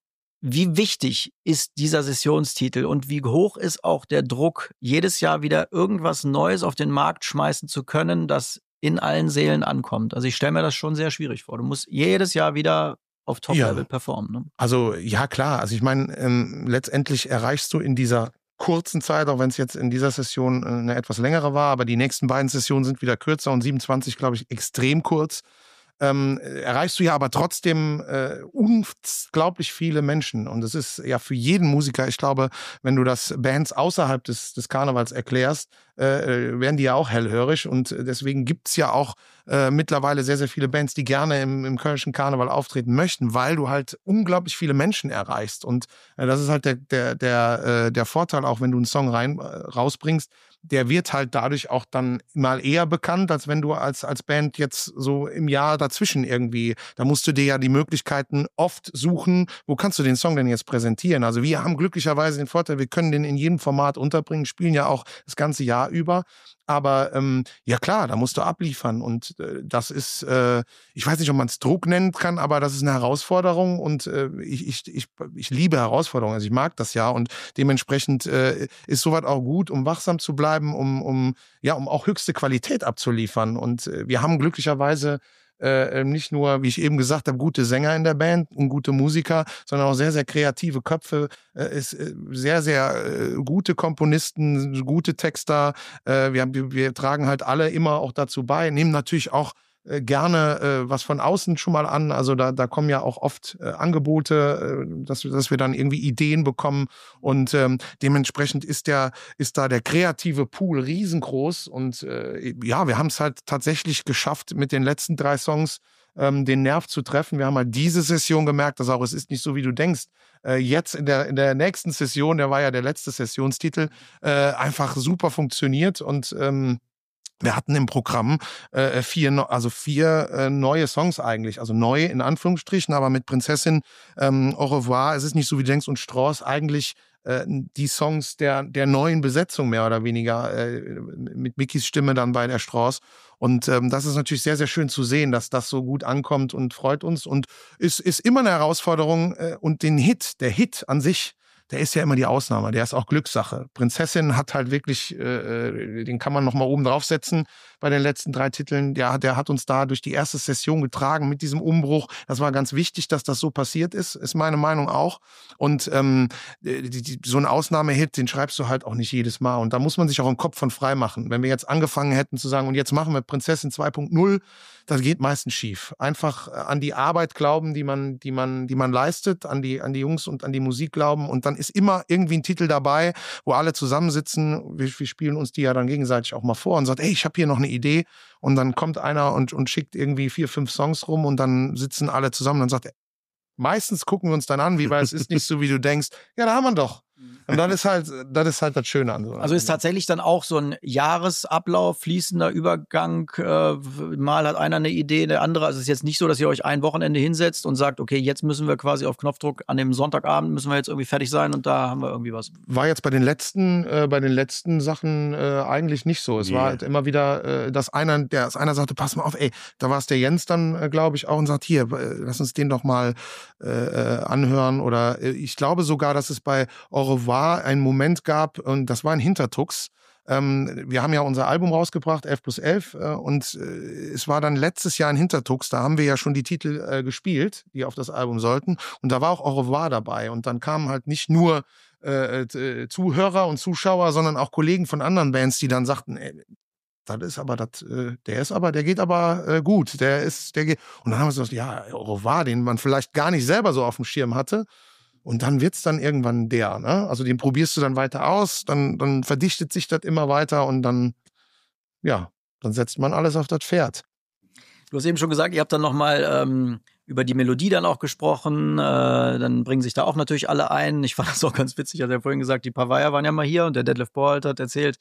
wie wichtig ist dieser Sessionstitel und wie hoch ist auch der Druck, jedes Jahr wieder irgendwas Neues auf den Markt schmeißen zu können, das in allen Seelen ankommt? Also ich stelle mir das schon sehr schwierig vor. Du musst jedes Jahr wieder auf Top-Level ja. performen. Ne? Also ja, klar. Also ich meine, ähm, letztendlich erreichst du in dieser kurzen Zeit, auch wenn es jetzt in dieser Session äh, eine etwas längere war, aber die nächsten beiden Sessionen sind wieder kürzer und siebenundzwanzig, glaube ich, extrem kurz. Ähm, erreichst du ja aber trotzdem äh, unglaublich viele Menschen. Und es ist ja für jeden Musiker, ich glaube, wenn du das Bands außerhalb des, des Karnevals erklärst, äh, werden die ja auch hellhörig. Und deswegen gibt's ja auch äh, mittlerweile sehr, sehr viele Bands, die gerne im, im Kölnischen Karneval auftreten möchten, weil du halt unglaublich viele Menschen erreichst. Und äh, das ist halt der, der, der, äh, der Vorteil, auch wenn du einen Song rein, äh, rausbringst, der wird halt dadurch auch dann mal eher bekannt, als wenn du als, als Band jetzt so im Jahr dazwischen irgendwie, da musst du dir ja die Möglichkeiten oft suchen, wo kannst du den Song denn jetzt präsentieren? Also wir haben glücklicherweise den Vorteil, wir können den in jedem Format unterbringen, spielen ja auch das ganze Jahr über. Aber ähm, ja klar, da musst du abliefern und äh, das ist, äh, ich weiß nicht, ob man es Druck nennen kann, aber das ist eine Herausforderung und äh, ich, ich, ich, ich liebe Herausforderungen, also ich mag das ja und dementsprechend äh, ist sowas auch gut, um wachsam zu bleiben, um, um, ja, um auch höchste Qualität abzuliefern und äh, wir haben glücklicherweise Äh, nicht nur, wie ich eben gesagt habe, gute Sänger in der Band und gute Musiker, sondern auch sehr, sehr kreative Köpfe, äh, ist, äh, sehr, sehr äh, gute Komponisten, gute Texter. Äh, wir, haben, wir tragen halt alle immer auch dazu bei, nehmen natürlich auch äh, gerne äh, was von außen schon mal an. Also da, da kommen ja auch oft äh, Angebote, äh, dass, dass wir dann irgendwie Ideen bekommen und ähm, dementsprechend ist der ist da der kreative Pool riesengroß und äh, ja, wir haben es halt tatsächlich geschafft, mit den letzten drei Songs ähm, den Nerv zu treffen. Wir haben halt diese Session gemerkt, dass auch es ist nicht so, wie du denkst. Äh, jetzt in der in der nächsten Session, der war ja der letzte Sessionstitel, äh, einfach super funktioniert und ähm, wir hatten im Programm äh, vier, also vier äh, neue Songs eigentlich, also neu in Anführungsstrichen, aber mit Prinzessin, ähm, Au revoir, es ist nicht so, wie du denkst, und Strauß eigentlich äh, die Songs der der neuen Besetzung mehr oder weniger, äh, mit Mickys Stimme dann bei der Strauß. Und ähm, das ist natürlich sehr, sehr schön zu sehen, dass das so gut ankommt und freut uns und ist, ist immer eine Herausforderung äh, und den Hit, der Hit an sich, der ist ja immer die Ausnahme, der ist auch Glückssache. Prinzessin hat halt wirklich, äh, den kann man noch mal oben draufsetzen bei den letzten drei Titeln. Der, der hat uns da durch die erste Session getragen mit diesem Umbruch. Das war ganz wichtig, dass das so passiert ist, ist meine Meinung auch. Und ähm, die, die, so ein Ausnahmehit, den schreibst du halt auch nicht jedes Mal. Und da muss man sich auch im Kopf von frei machen. Wenn wir jetzt angefangen hätten zu sagen, und jetzt machen wir Prinzessin zwei Punkt null, das geht meistens schief. Einfach an die Arbeit glauben, die man, die man, die man leistet, an die, an die Jungs und an die Musik glauben. Und dann ist immer irgendwie ein Titel dabei, wo alle zusammensitzen. Wir, wir spielen uns die ja dann gegenseitig auch mal vor und sagt, ey, ich habe hier noch eine Idee. Und dann kommt einer und, und schickt irgendwie vier, fünf Songs rum und dann sitzen alle zusammen und sagt, meistens gucken wir uns dann an, wie weil es ist nicht so, wie du denkst. Ja, da haben wir doch. Und das ist halt, das ist halt das Schöne an so. Also ist tatsächlich dann auch so ein Jahresablauf, fließender Übergang. Äh, mal hat einer eine Idee, der andere. Also es ist jetzt nicht so, dass ihr euch ein Wochenende hinsetzt und sagt, okay, jetzt müssen wir quasi auf Knopfdruck an dem Sonntagabend müssen wir jetzt irgendwie fertig sein und da haben wir irgendwie was. War jetzt bei den letzten, äh, bei den letzten Sachen äh, eigentlich nicht so. Es Yeah. war halt immer wieder, äh, dass einer, der, dass einer sagte, pass mal auf, ey, da war es der Jens dann, äh, glaube ich, auch und sagt, hier, äh, lass uns den doch mal äh, anhören. Oder äh, ich glaube sogar, dass es bei Au revoir einen Moment gab, und das war ein Hintertux. Ähm, wir haben ja unser Album rausgebracht, elf plus elf, äh, und äh, es war dann letztes Jahr ein Hintertux, da haben wir ja schon die Titel äh, gespielt, die auf das Album sollten, und da war auch Au revoir dabei, und dann kamen halt nicht nur äh, äh, Zuhörer und Zuschauer, sondern auch Kollegen von anderen Bands, die dann sagten, ey, das ist aber, das, äh, der ist aber, der geht aber äh, gut, der ist, der geht, und dann haben wir so, ja, Au revoir, den man vielleicht gar nicht selber so auf dem Schirm hatte. Und dann wird's dann irgendwann der, ne? Also den probierst du dann weiter aus, dann, dann verdichtet sich das immer weiter und dann, ja, dann setzt man alles auf das Pferd. Du hast eben schon gesagt, ihr habt dann nochmal ähm, über die Melodie dann auch gesprochen. Äh, dann bringen sich da auch natürlich alle ein. Ich fand das auch ganz witzig. Ich hatte ja vorhin gesagt, die Pavaya waren ja mal hier und der Detlef Bolt hat erzählt,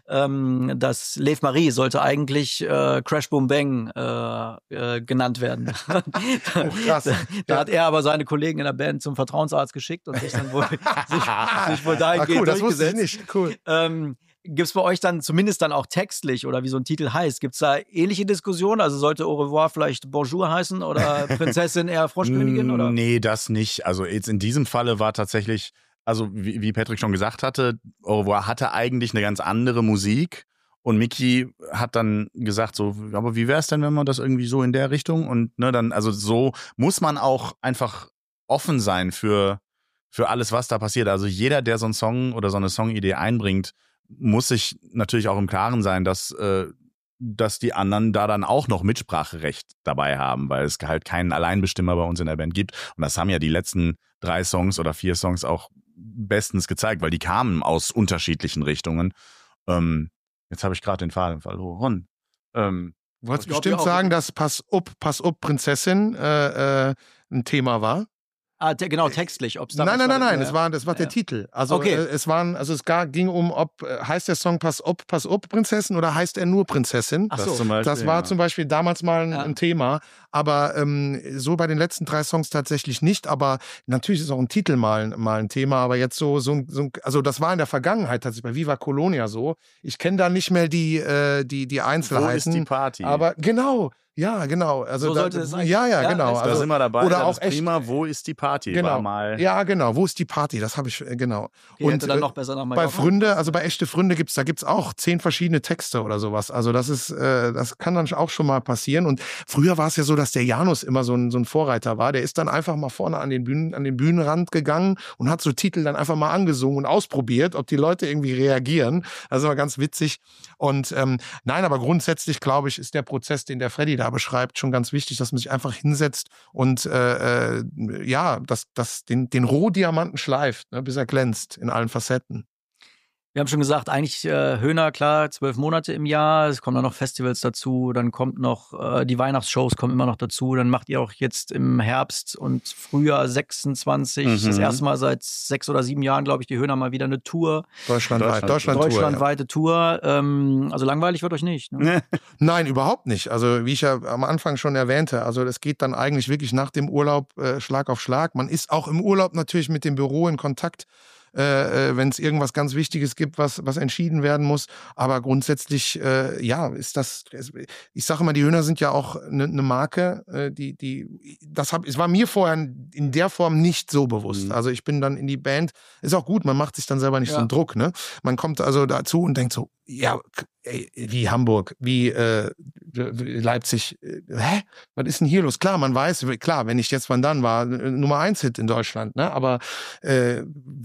ähm, dass Lev Marie sollte eigentlich äh, Crash Boom Bang äh, äh, genannt werden. Oh, krass. Da, da Ja. hat er aber seine Kollegen in der Band zum Vertrauensarzt geschickt und sich dann wohl, sich, sich wohl Ah, dahingehend cool, das wusste ich durchgesetzt. nicht. Cool. Ähm, Gibt es bei euch dann zumindest dann auch textlich oder wie so ein Titel heißt, gibt es da ähnliche Diskussionen? Also sollte Au revoir vielleicht Bonjour heißen oder Prinzessin eher Froschkönigin? Oder? Nee, das nicht. Also jetzt in diesem Falle war tatsächlich, also wie, wie Patrick schon gesagt hatte, Au revoir hatte eigentlich eine ganz andere Musik. Und Micky hat dann gesagt so, aber wie wäre es denn, wenn man das irgendwie so in der Richtung? Und ne, dann, also so muss man auch einfach offen sein für, für alles, was da passiert. Also jeder, der so einen Song oder so eine Songidee einbringt, muss sich natürlich auch im Klaren sein, dass, äh, dass die anderen da dann auch noch Mitspracherecht dabei haben, weil es halt keinen Alleinbestimmer bei uns in der Band gibt. Und das haben ja die letzten drei Songs oder vier Songs auch bestens gezeigt, weil die kamen aus unterschiedlichen Richtungen. Ähm, jetzt habe ich gerade den Faden verloren. Ähm, Du wolltest Ich glaub, bestimmt ja auch- sagen, dass Pass up, Pass up, Prinzessin äh, äh, ein Thema war. Ah, te genau, textlich. Ob's da Nein, was nein, nein, war, nein, ja. das war, das war Ja, der ja. Titel. Also Okay. äh, es waren, also es gar, ging um, ob äh, heißt der Song Pass up, Pass up, Prinzessin oder heißt er nur Prinzessin? Ach so. zum Beispiel, Das war ja. zum Beispiel damals mal ein, Ja. ein Thema, aber ähm, so bei den letzten drei Songs tatsächlich nicht. Aber natürlich ist auch ein Titel mal, mal ein Thema. Aber jetzt so, so, ein- so ein- also das war in der Vergangenheit tatsächlich bei Viva Colonia so. Ich kenne da nicht mehr die, äh, die, die Einzelheiten. Wo ist die Party? Aber genau, ja, genau. Also So da, sollte es sein. Ja, ja, Ja, genau. ist- da Also, sind wir dabei. oder das auch ist echt- prima. Wo ist die Party? War genau. mal. Ja, genau. Wo ist die Party? Das habe ich, äh, genau. Okay, hätte dann äh, noch besser nach bei Mallorca. Fründe, also bei echte Fründe gibt's, da gibt's auch zehn verschiedene Texte oder sowas. Also das ist, äh, das kann dann auch schon mal passieren. Und früher war es ja so, dass der Janus immer so ein, so ein Vorreiter war. Der ist dann einfach mal vorne an den Bühnen, an den Bühnenrand gegangen und hat so Titel dann einfach mal angesungen und ausprobiert, ob die Leute irgendwie reagieren. Also war ganz witzig. Und ähm, nein, aber grundsätzlich glaube ich, ist der Prozess, den der Freddy da beschreibt, schon ganz wichtig, dass man sich einfach hinsetzt und äh, äh, ja, dass das den, den Rohdiamanten schleift, ne, bis er glänzt in allen Facetten. Wir haben schon gesagt, eigentlich äh, Höhner, klar, zwölf Monate im Jahr, es kommen dann noch Festivals dazu, dann kommt noch, äh, die Weihnachtsshows kommen immer noch dazu, dann macht ihr auch jetzt im Herbst und Frühjahr sechsundzwanzig, Mhm. das erste Mal seit sechs oder sieben Jahren, glaube ich, die Höhner mal wieder eine Tour, Deutschlandweit. Deutschland- Deutschland deutschlandweite Tour, ähm, also langweilig wird euch nicht. Ne? ja. Nein, überhaupt nicht. Also wie ich ja am Anfang schon erwähnte, also das geht dann eigentlich wirklich nach dem Urlaub äh, Schlag auf Schlag. Man ist auch im Urlaub natürlich mit dem Büro in Kontakt, äh, wenn es irgendwas ganz Wichtiges gibt, was, was entschieden werden muss. Aber grundsätzlich, äh, ja, ist das, ich sage mal, die Höhner sind ja auch eine ne Marke, äh, die, die, das hab, es war mir vorher in der Form nicht so bewusst. Mhm. Also ich bin dann in die Band, ist auch gut, man macht sich dann selber nicht Ja. so einen Druck, ne? Man kommt also dazu und denkt so, ja, ey, wie Hamburg, wie äh, Leipzig, äh, hä? Was ist denn hier los? Klar, man weiß, klar, wenn ich jetzt Van dann war, äh, Nummer eins Hit in Deutschland, ne? Aber äh,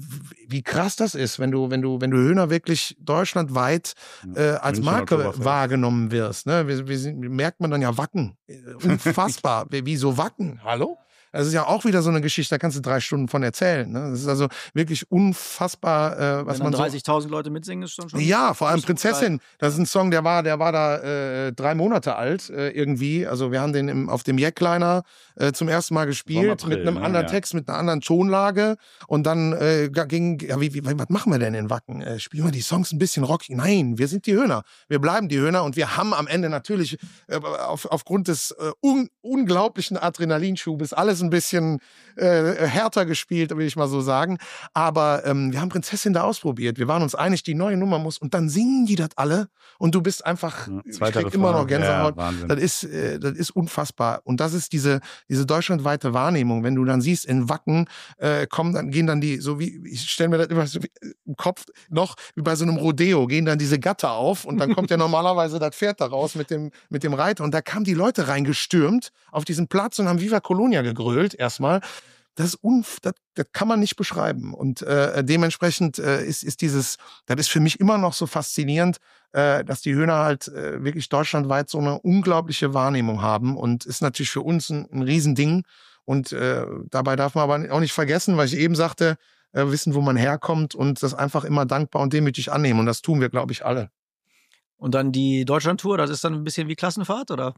wie krass das ist, wenn du, wenn du, wenn du Höhner wirklich deutschlandweit äh, als München, Marke Oktoberfest. wahrgenommen wirst, ne? Wir, wir sind, merkt man dann ja Wacken. Äh, Unfassbar. Wieso Wacken? Hallo? Das ist ja auch wieder so eine Geschichte, da kannst du drei Stunden von erzählen. Ne? Das ist also wirklich unfassbar, äh, was Wenn man dann so... dreißigtausend Leute mitsingen, ist schon schon... Ja, vor allem ist gut Prinzessin. Das ist ein Song, der war, der war da äh, drei Monate alt äh, irgendwie. Also wir haben den im, auf dem Jackliner äh, zum ersten Mal gespielt April, mit einem ne? anderen Ja. Text, mit einer anderen Tonlage. Und dann äh, ging, ja, wie, wie, was machen wir denn in Wacken? Äh, spielen wir die Songs ein bisschen rockig? Nein, wir sind die Höhner. Wir bleiben die Höhner und wir haben am Ende natürlich äh, auf, aufgrund des äh, un, unglaublichen Adrenalinschubes alles ein bisschen äh, härter gespielt, will ich mal so sagen. Aber ähm, wir haben Prinzessin da ausprobiert. Wir waren uns einig, die neue Nummer muss. Und dann singen die das alle. Und du bist einfach, Ja, ich zweiter krieg immer noch Refrain. Gänsehaut. Ja, Wahnsinn. Das ist, äh, das ist unfassbar. Und das ist diese, diese deutschlandweite Wahrnehmung. Wenn du dann siehst, in Wacken äh, kommen dann, gehen dann die, so wie, ich stelle mir das immer so wie, im Kopf noch, wie bei so einem Rodeo, gehen dann diese Gatter auf und dann kommt ja normalerweise das Pferd da raus mit dem, mit dem Reiter. Und da kamen die Leute reingestürmt auf diesen Platz und haben Viva Colonia gegrölt erstmal. Das ist unf das, das kann man nicht beschreiben. Und äh, dementsprechend äh, ist, ist dieses, das ist für mich immer noch so faszinierend, äh, dass die Höhner halt äh, wirklich deutschlandweit so eine unglaubliche Wahrnehmung haben und ist natürlich für uns ein, ein Riesending. Und äh, dabei darf man aber auch nicht vergessen, weil ich eben sagte, äh, wissen, wo man herkommt und das einfach immer dankbar und demütig annehmen. Und das tun wir, glaube ich, alle. Und dann die Deutschlandtour, das ist dann ein bisschen wie Klassenfahrt, oder?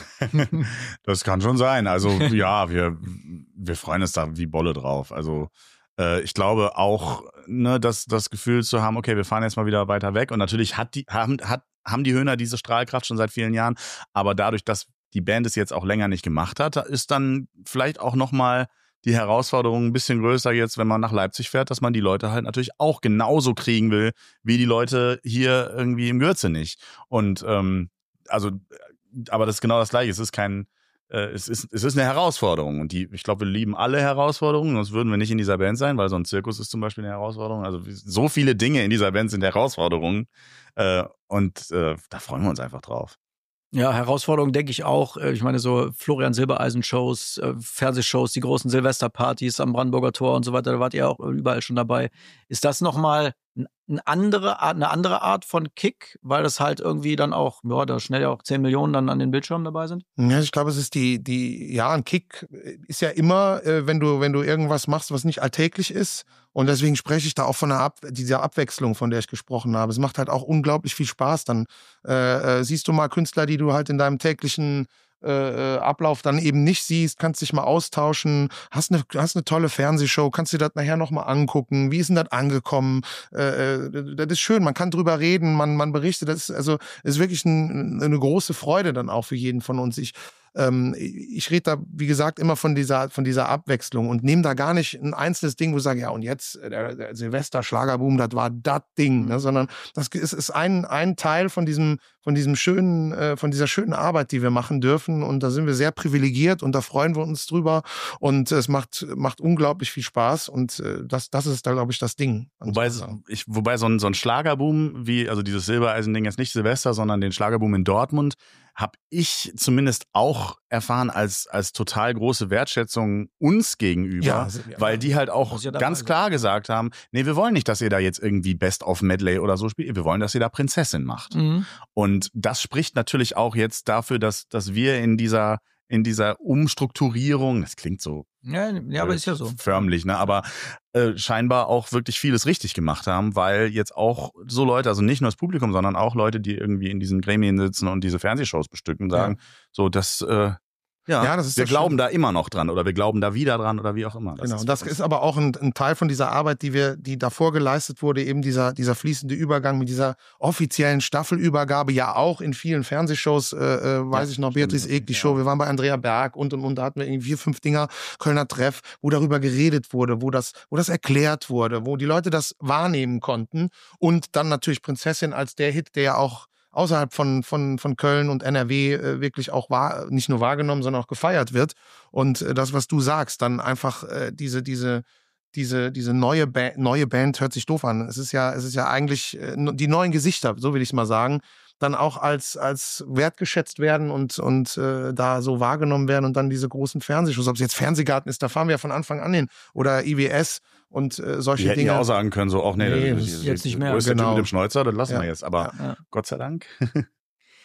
Das kann schon sein. Also ja, wir, wir freuen uns da wie Bolle drauf. Also äh, ich glaube auch, ne, dass das Gefühl zu haben, okay, wir fahren jetzt mal wieder weiter weg. Und natürlich hat die, haben, hat, haben die Höhner diese Strahlkraft schon seit vielen Jahren. Aber dadurch, dass die Band es jetzt auch länger nicht gemacht hat, ist dann vielleicht auch nochmal die Herausforderung ein bisschen größer jetzt, wenn man nach Leipzig fährt, dass man die Leute halt natürlich auch genauso kriegen will, wie die Leute hier irgendwie im Gürzenich. Und ähm, also aber das ist genau das Gleiche. Es ist kein, äh, es ist, es ist eine Herausforderung. Und die, ich glaube, wir lieben alle Herausforderungen, sonst würden wir nicht in dieser Band sein, weil so ein Zirkus ist zum Beispiel eine Herausforderung. Also so viele Dinge in dieser Band sind Herausforderungen. Äh, und äh, da freuen wir uns einfach drauf. Ja, Herausforderung denke ich auch. Ich meine, so Florian Silbereisen-Shows, Fernsehshows, die großen Silvesterpartys am Brandenburger Tor und so weiter, da wart ihr auch überall schon dabei. Ist das nochmal eine andere Art, eine andere Art von Kick, weil das halt irgendwie dann auch, ja, da schnell ja auch zehn Millionen dann an den Bildschirmen dabei sind? Ja, ich glaube, es ist die, die, ja, ein Kick ist ja immer, äh, wenn du, wenn du irgendwas machst, was nicht alltäglich ist. Und deswegen spreche ich da auch von der Ab dieser Abwechslung, von der ich gesprochen habe. Es macht halt auch unglaublich viel Spaß. Dann äh, äh, siehst du mal Künstler, die du halt in deinem täglichen äh, Ablauf dann eben nicht siehst, kannst dich mal austauschen, hast eine, hast eine tolle Fernsehshow, kannst dir das nachher nochmal angucken, wie ist denn das angekommen, äh, das ist schön, man kann drüber reden, man, man berichtet, das ist, also, ist wirklich ein, eine große Freude dann auch für jeden von uns. Ich Ähm, ich rede da, wie gesagt, immer von dieser, von dieser Abwechslung und nehme da gar nicht ein einzelnes Ding, wo ich sage, ja, und jetzt der, der Silvester-Schlagerboom, das war das Ding, ne? Sondern das ist, ist ein, ein Teil von diesem, von diesem schönen, äh, von dieser schönen Arbeit, die wir machen dürfen. Und da sind wir sehr privilegiert und da freuen wir uns drüber. Und es macht, macht unglaublich viel Spaß. Und äh, das, das ist da, glaube ich, das Ding. Wobei, ich, wobei so ein, so ein Schlagerboom, wie, also dieses Silbereisen-Ding jetzt nicht Silvester, sondern den Schlagerboom in Dortmund, habe ich zumindest auch erfahren als, als total große Wertschätzung uns gegenüber, Ja, weil ja. die halt auch ja ganz klar gesagt haben, nee, wir wollen nicht, dass ihr da jetzt irgendwie Best-of-Medley oder so spielt, wir wollen, dass ihr da Prinzessin macht. Mhm. Und das spricht natürlich auch jetzt dafür, dass, dass wir in dieser, in dieser Umstrukturierung, das klingt so Ja, ja, aber ist ja so. förmlich, ne? Aber äh, scheinbar auch wirklich vieles richtig gemacht haben, weil jetzt auch so Leute, also nicht nur das Publikum, sondern auch Leute, die irgendwie in diesen Gremien sitzen und diese Fernsehshows bestücken, sagen, ja. so, dass äh, ja, ja, das ist wir das glauben Schöne. da immer noch dran oder wir glauben da wieder dran oder wie auch immer. Das Genau, ist das ist aber auch ein, ein Teil von dieser Arbeit, die wir, die davor geleistet wurde, eben dieser, dieser fließende Übergang mit dieser offiziellen Staffelübergabe, ja auch in vielen Fernsehshows, äh, äh, weiß Ja, ich noch, stimmt, Beatrice Egg, die ja. Show, wir waren bei Andrea Berg und und und, da hatten wir irgendwie vier, fünf Dinger, Kölner Treff, wo darüber geredet wurde, wo das, wo das erklärt wurde, wo die Leute das wahrnehmen konnten und dann natürlich Prinzessin als der Hit, der ja auch außerhalb von, von, von Köln und N R W äh, wirklich auch wahr, nicht nur wahrgenommen, sondern auch gefeiert wird. Und äh, das, was du sagst, dann einfach äh, diese, diese, diese, diese neue, ba- neue Band hört sich doof an. Es ist ja, es ist ja eigentlich äh, die neuen Gesichter, so will ich es mal sagen, dann auch als, als wertgeschätzt werden und, und äh, da so wahrgenommen werden und dann diese großen Fernsehshows, ob es jetzt Fernsehgarten ist, da fahren wir ja von Anfang an hin oder I W S und äh, solche Die hätten Dinge. ja auch sagen können, so, ach nee, Nee, das, das ist jetzt nicht mehr. Wo ist der Genau. Typ mit dem Schnäuzer? Das lassen Ja. wir jetzt. Aber Ja. Gott sei Dank.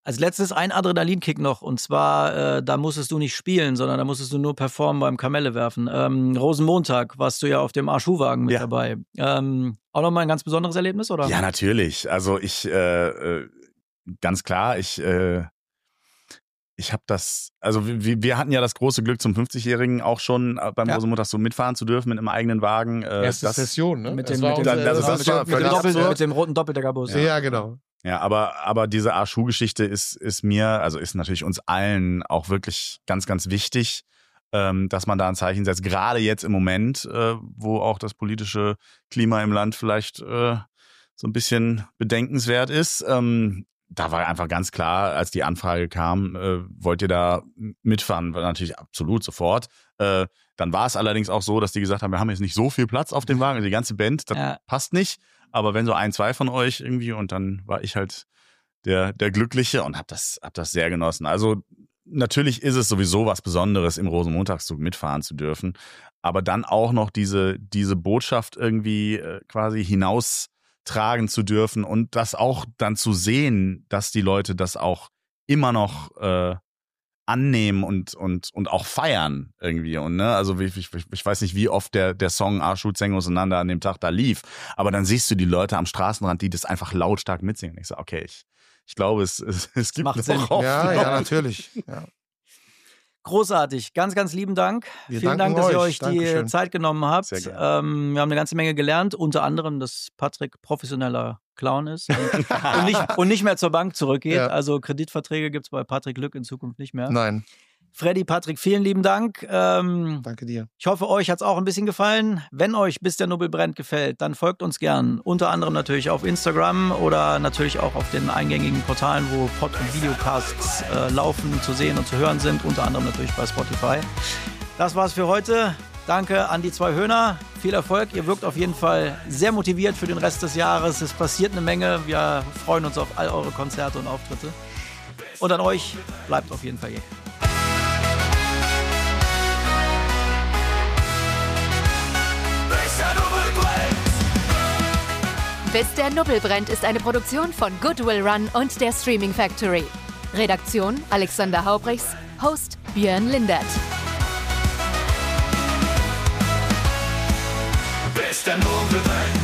Als letztes ein Adrenalinkick noch. Und zwar, äh, da musstest du nicht spielen, sondern da musstest du nur performen beim Kamelle werfen. Ähm, Rosenmontag warst du ja auf dem A-Schuhwagen mit Ja. dabei. Ähm, auch nochmal ein ganz besonderes Erlebnis, oder? Ja, natürlich. Also ich, äh, äh, ganz klar, ich, äh, ich habe das, also wir, wir hatten ja das große Glück, zum fünfzigjährigen auch schon beim Ja. Rosenmontag so mitfahren zu dürfen mit einem eigenen Wagen. Äh, Erste das, Session, ne? Mit Das dem, war mit dem, unsere- das- das das war war mit, dem völlig Doppel, absurd. mit dem roten Doppeldeckerbus. Ja, ja, genau. Ja, aber, aber diese A-Schuh-Geschichte ist, ist mir, also ist natürlich uns allen auch wirklich ganz, ganz wichtig, ähm, dass man da ein Zeichen setzt. Gerade jetzt im Moment, äh, wo auch das politische Klima im Land vielleicht äh, so ein bisschen bedenkenswert ist. Ähm, da war einfach ganz klar, als die Anfrage kam, äh, wollt ihr da mitfahren? War natürlich absolut sofort. Äh, dann war es allerdings auch so, dass die gesagt haben, wir haben jetzt nicht so viel Platz auf dem Wagen, also die ganze Band, das Ja. passt nicht. Aber wenn so ein, zwei von euch irgendwie, und dann war ich halt der, der Glückliche und hab das, hab das sehr genossen. Also natürlich ist es sowieso was Besonderes, im Rosenmontagszug mitfahren zu dürfen. Aber dann auch noch diese, diese Botschaft irgendwie äh, quasi hinaustragen zu dürfen und das auch dann zu sehen, dass die Leute das auch immer noch äh, annehmen und, und, und auch feiern irgendwie. Und ne, also ich, ich, ich weiß nicht, wie oft der, der Song Arschut Zeng auseinander an dem Tag da lief, aber dann siehst du die Leute am Straßenrand, die das einfach lautstark mitsingen. Ich so, okay, ich, ich glaube, es, es, es gibt Macht noch Sinn. Hoffnung. Ja, ja, natürlich. Ja. Großartig. Ganz, ganz lieben Dank. Wir Vielen danken Dank, dass ihr euch. euch die Dankeschön. Zeit genommen habt. Sehr gerne. Ähm, wir haben eine ganze Menge gelernt, unter anderem, dass Patrick professioneller Clown ist und, und, nicht, und nicht mehr zur Bank zurückgeht. Ja. Also Kreditverträge gibt es bei Patrick Lück in Zukunft nicht mehr. Nein, Freddy, Patrick, vielen lieben Dank. Ähm, danke dir. ich hoffe, euch hat es auch ein bisschen gefallen. Wenn euch Bis der Nobel brennt gefällt, dann folgt uns gern. Unter anderem natürlich auf Instagram oder natürlich auch auf den eingängigen Portalen, wo Pod- und Videocasts äh, laufen, zu sehen und zu hören sind. Unter anderem natürlich bei Spotify. Das war's für heute. Danke an die zwei Höhner. Viel Erfolg. Ihr wirkt auf jeden Fall sehr motiviert für den Rest des Jahres. Es passiert eine Menge. Wir freuen uns auf all eure Konzerte und Auftritte. Und an euch, bleibt auf jeden Fall hier. Bis der Nubbel brennt ist eine Produktion von Goodwill Run und der Streaming Factory. Redaktion Alexander Haubrichs, Host Björn Lindert. Bis der Nobel brennt.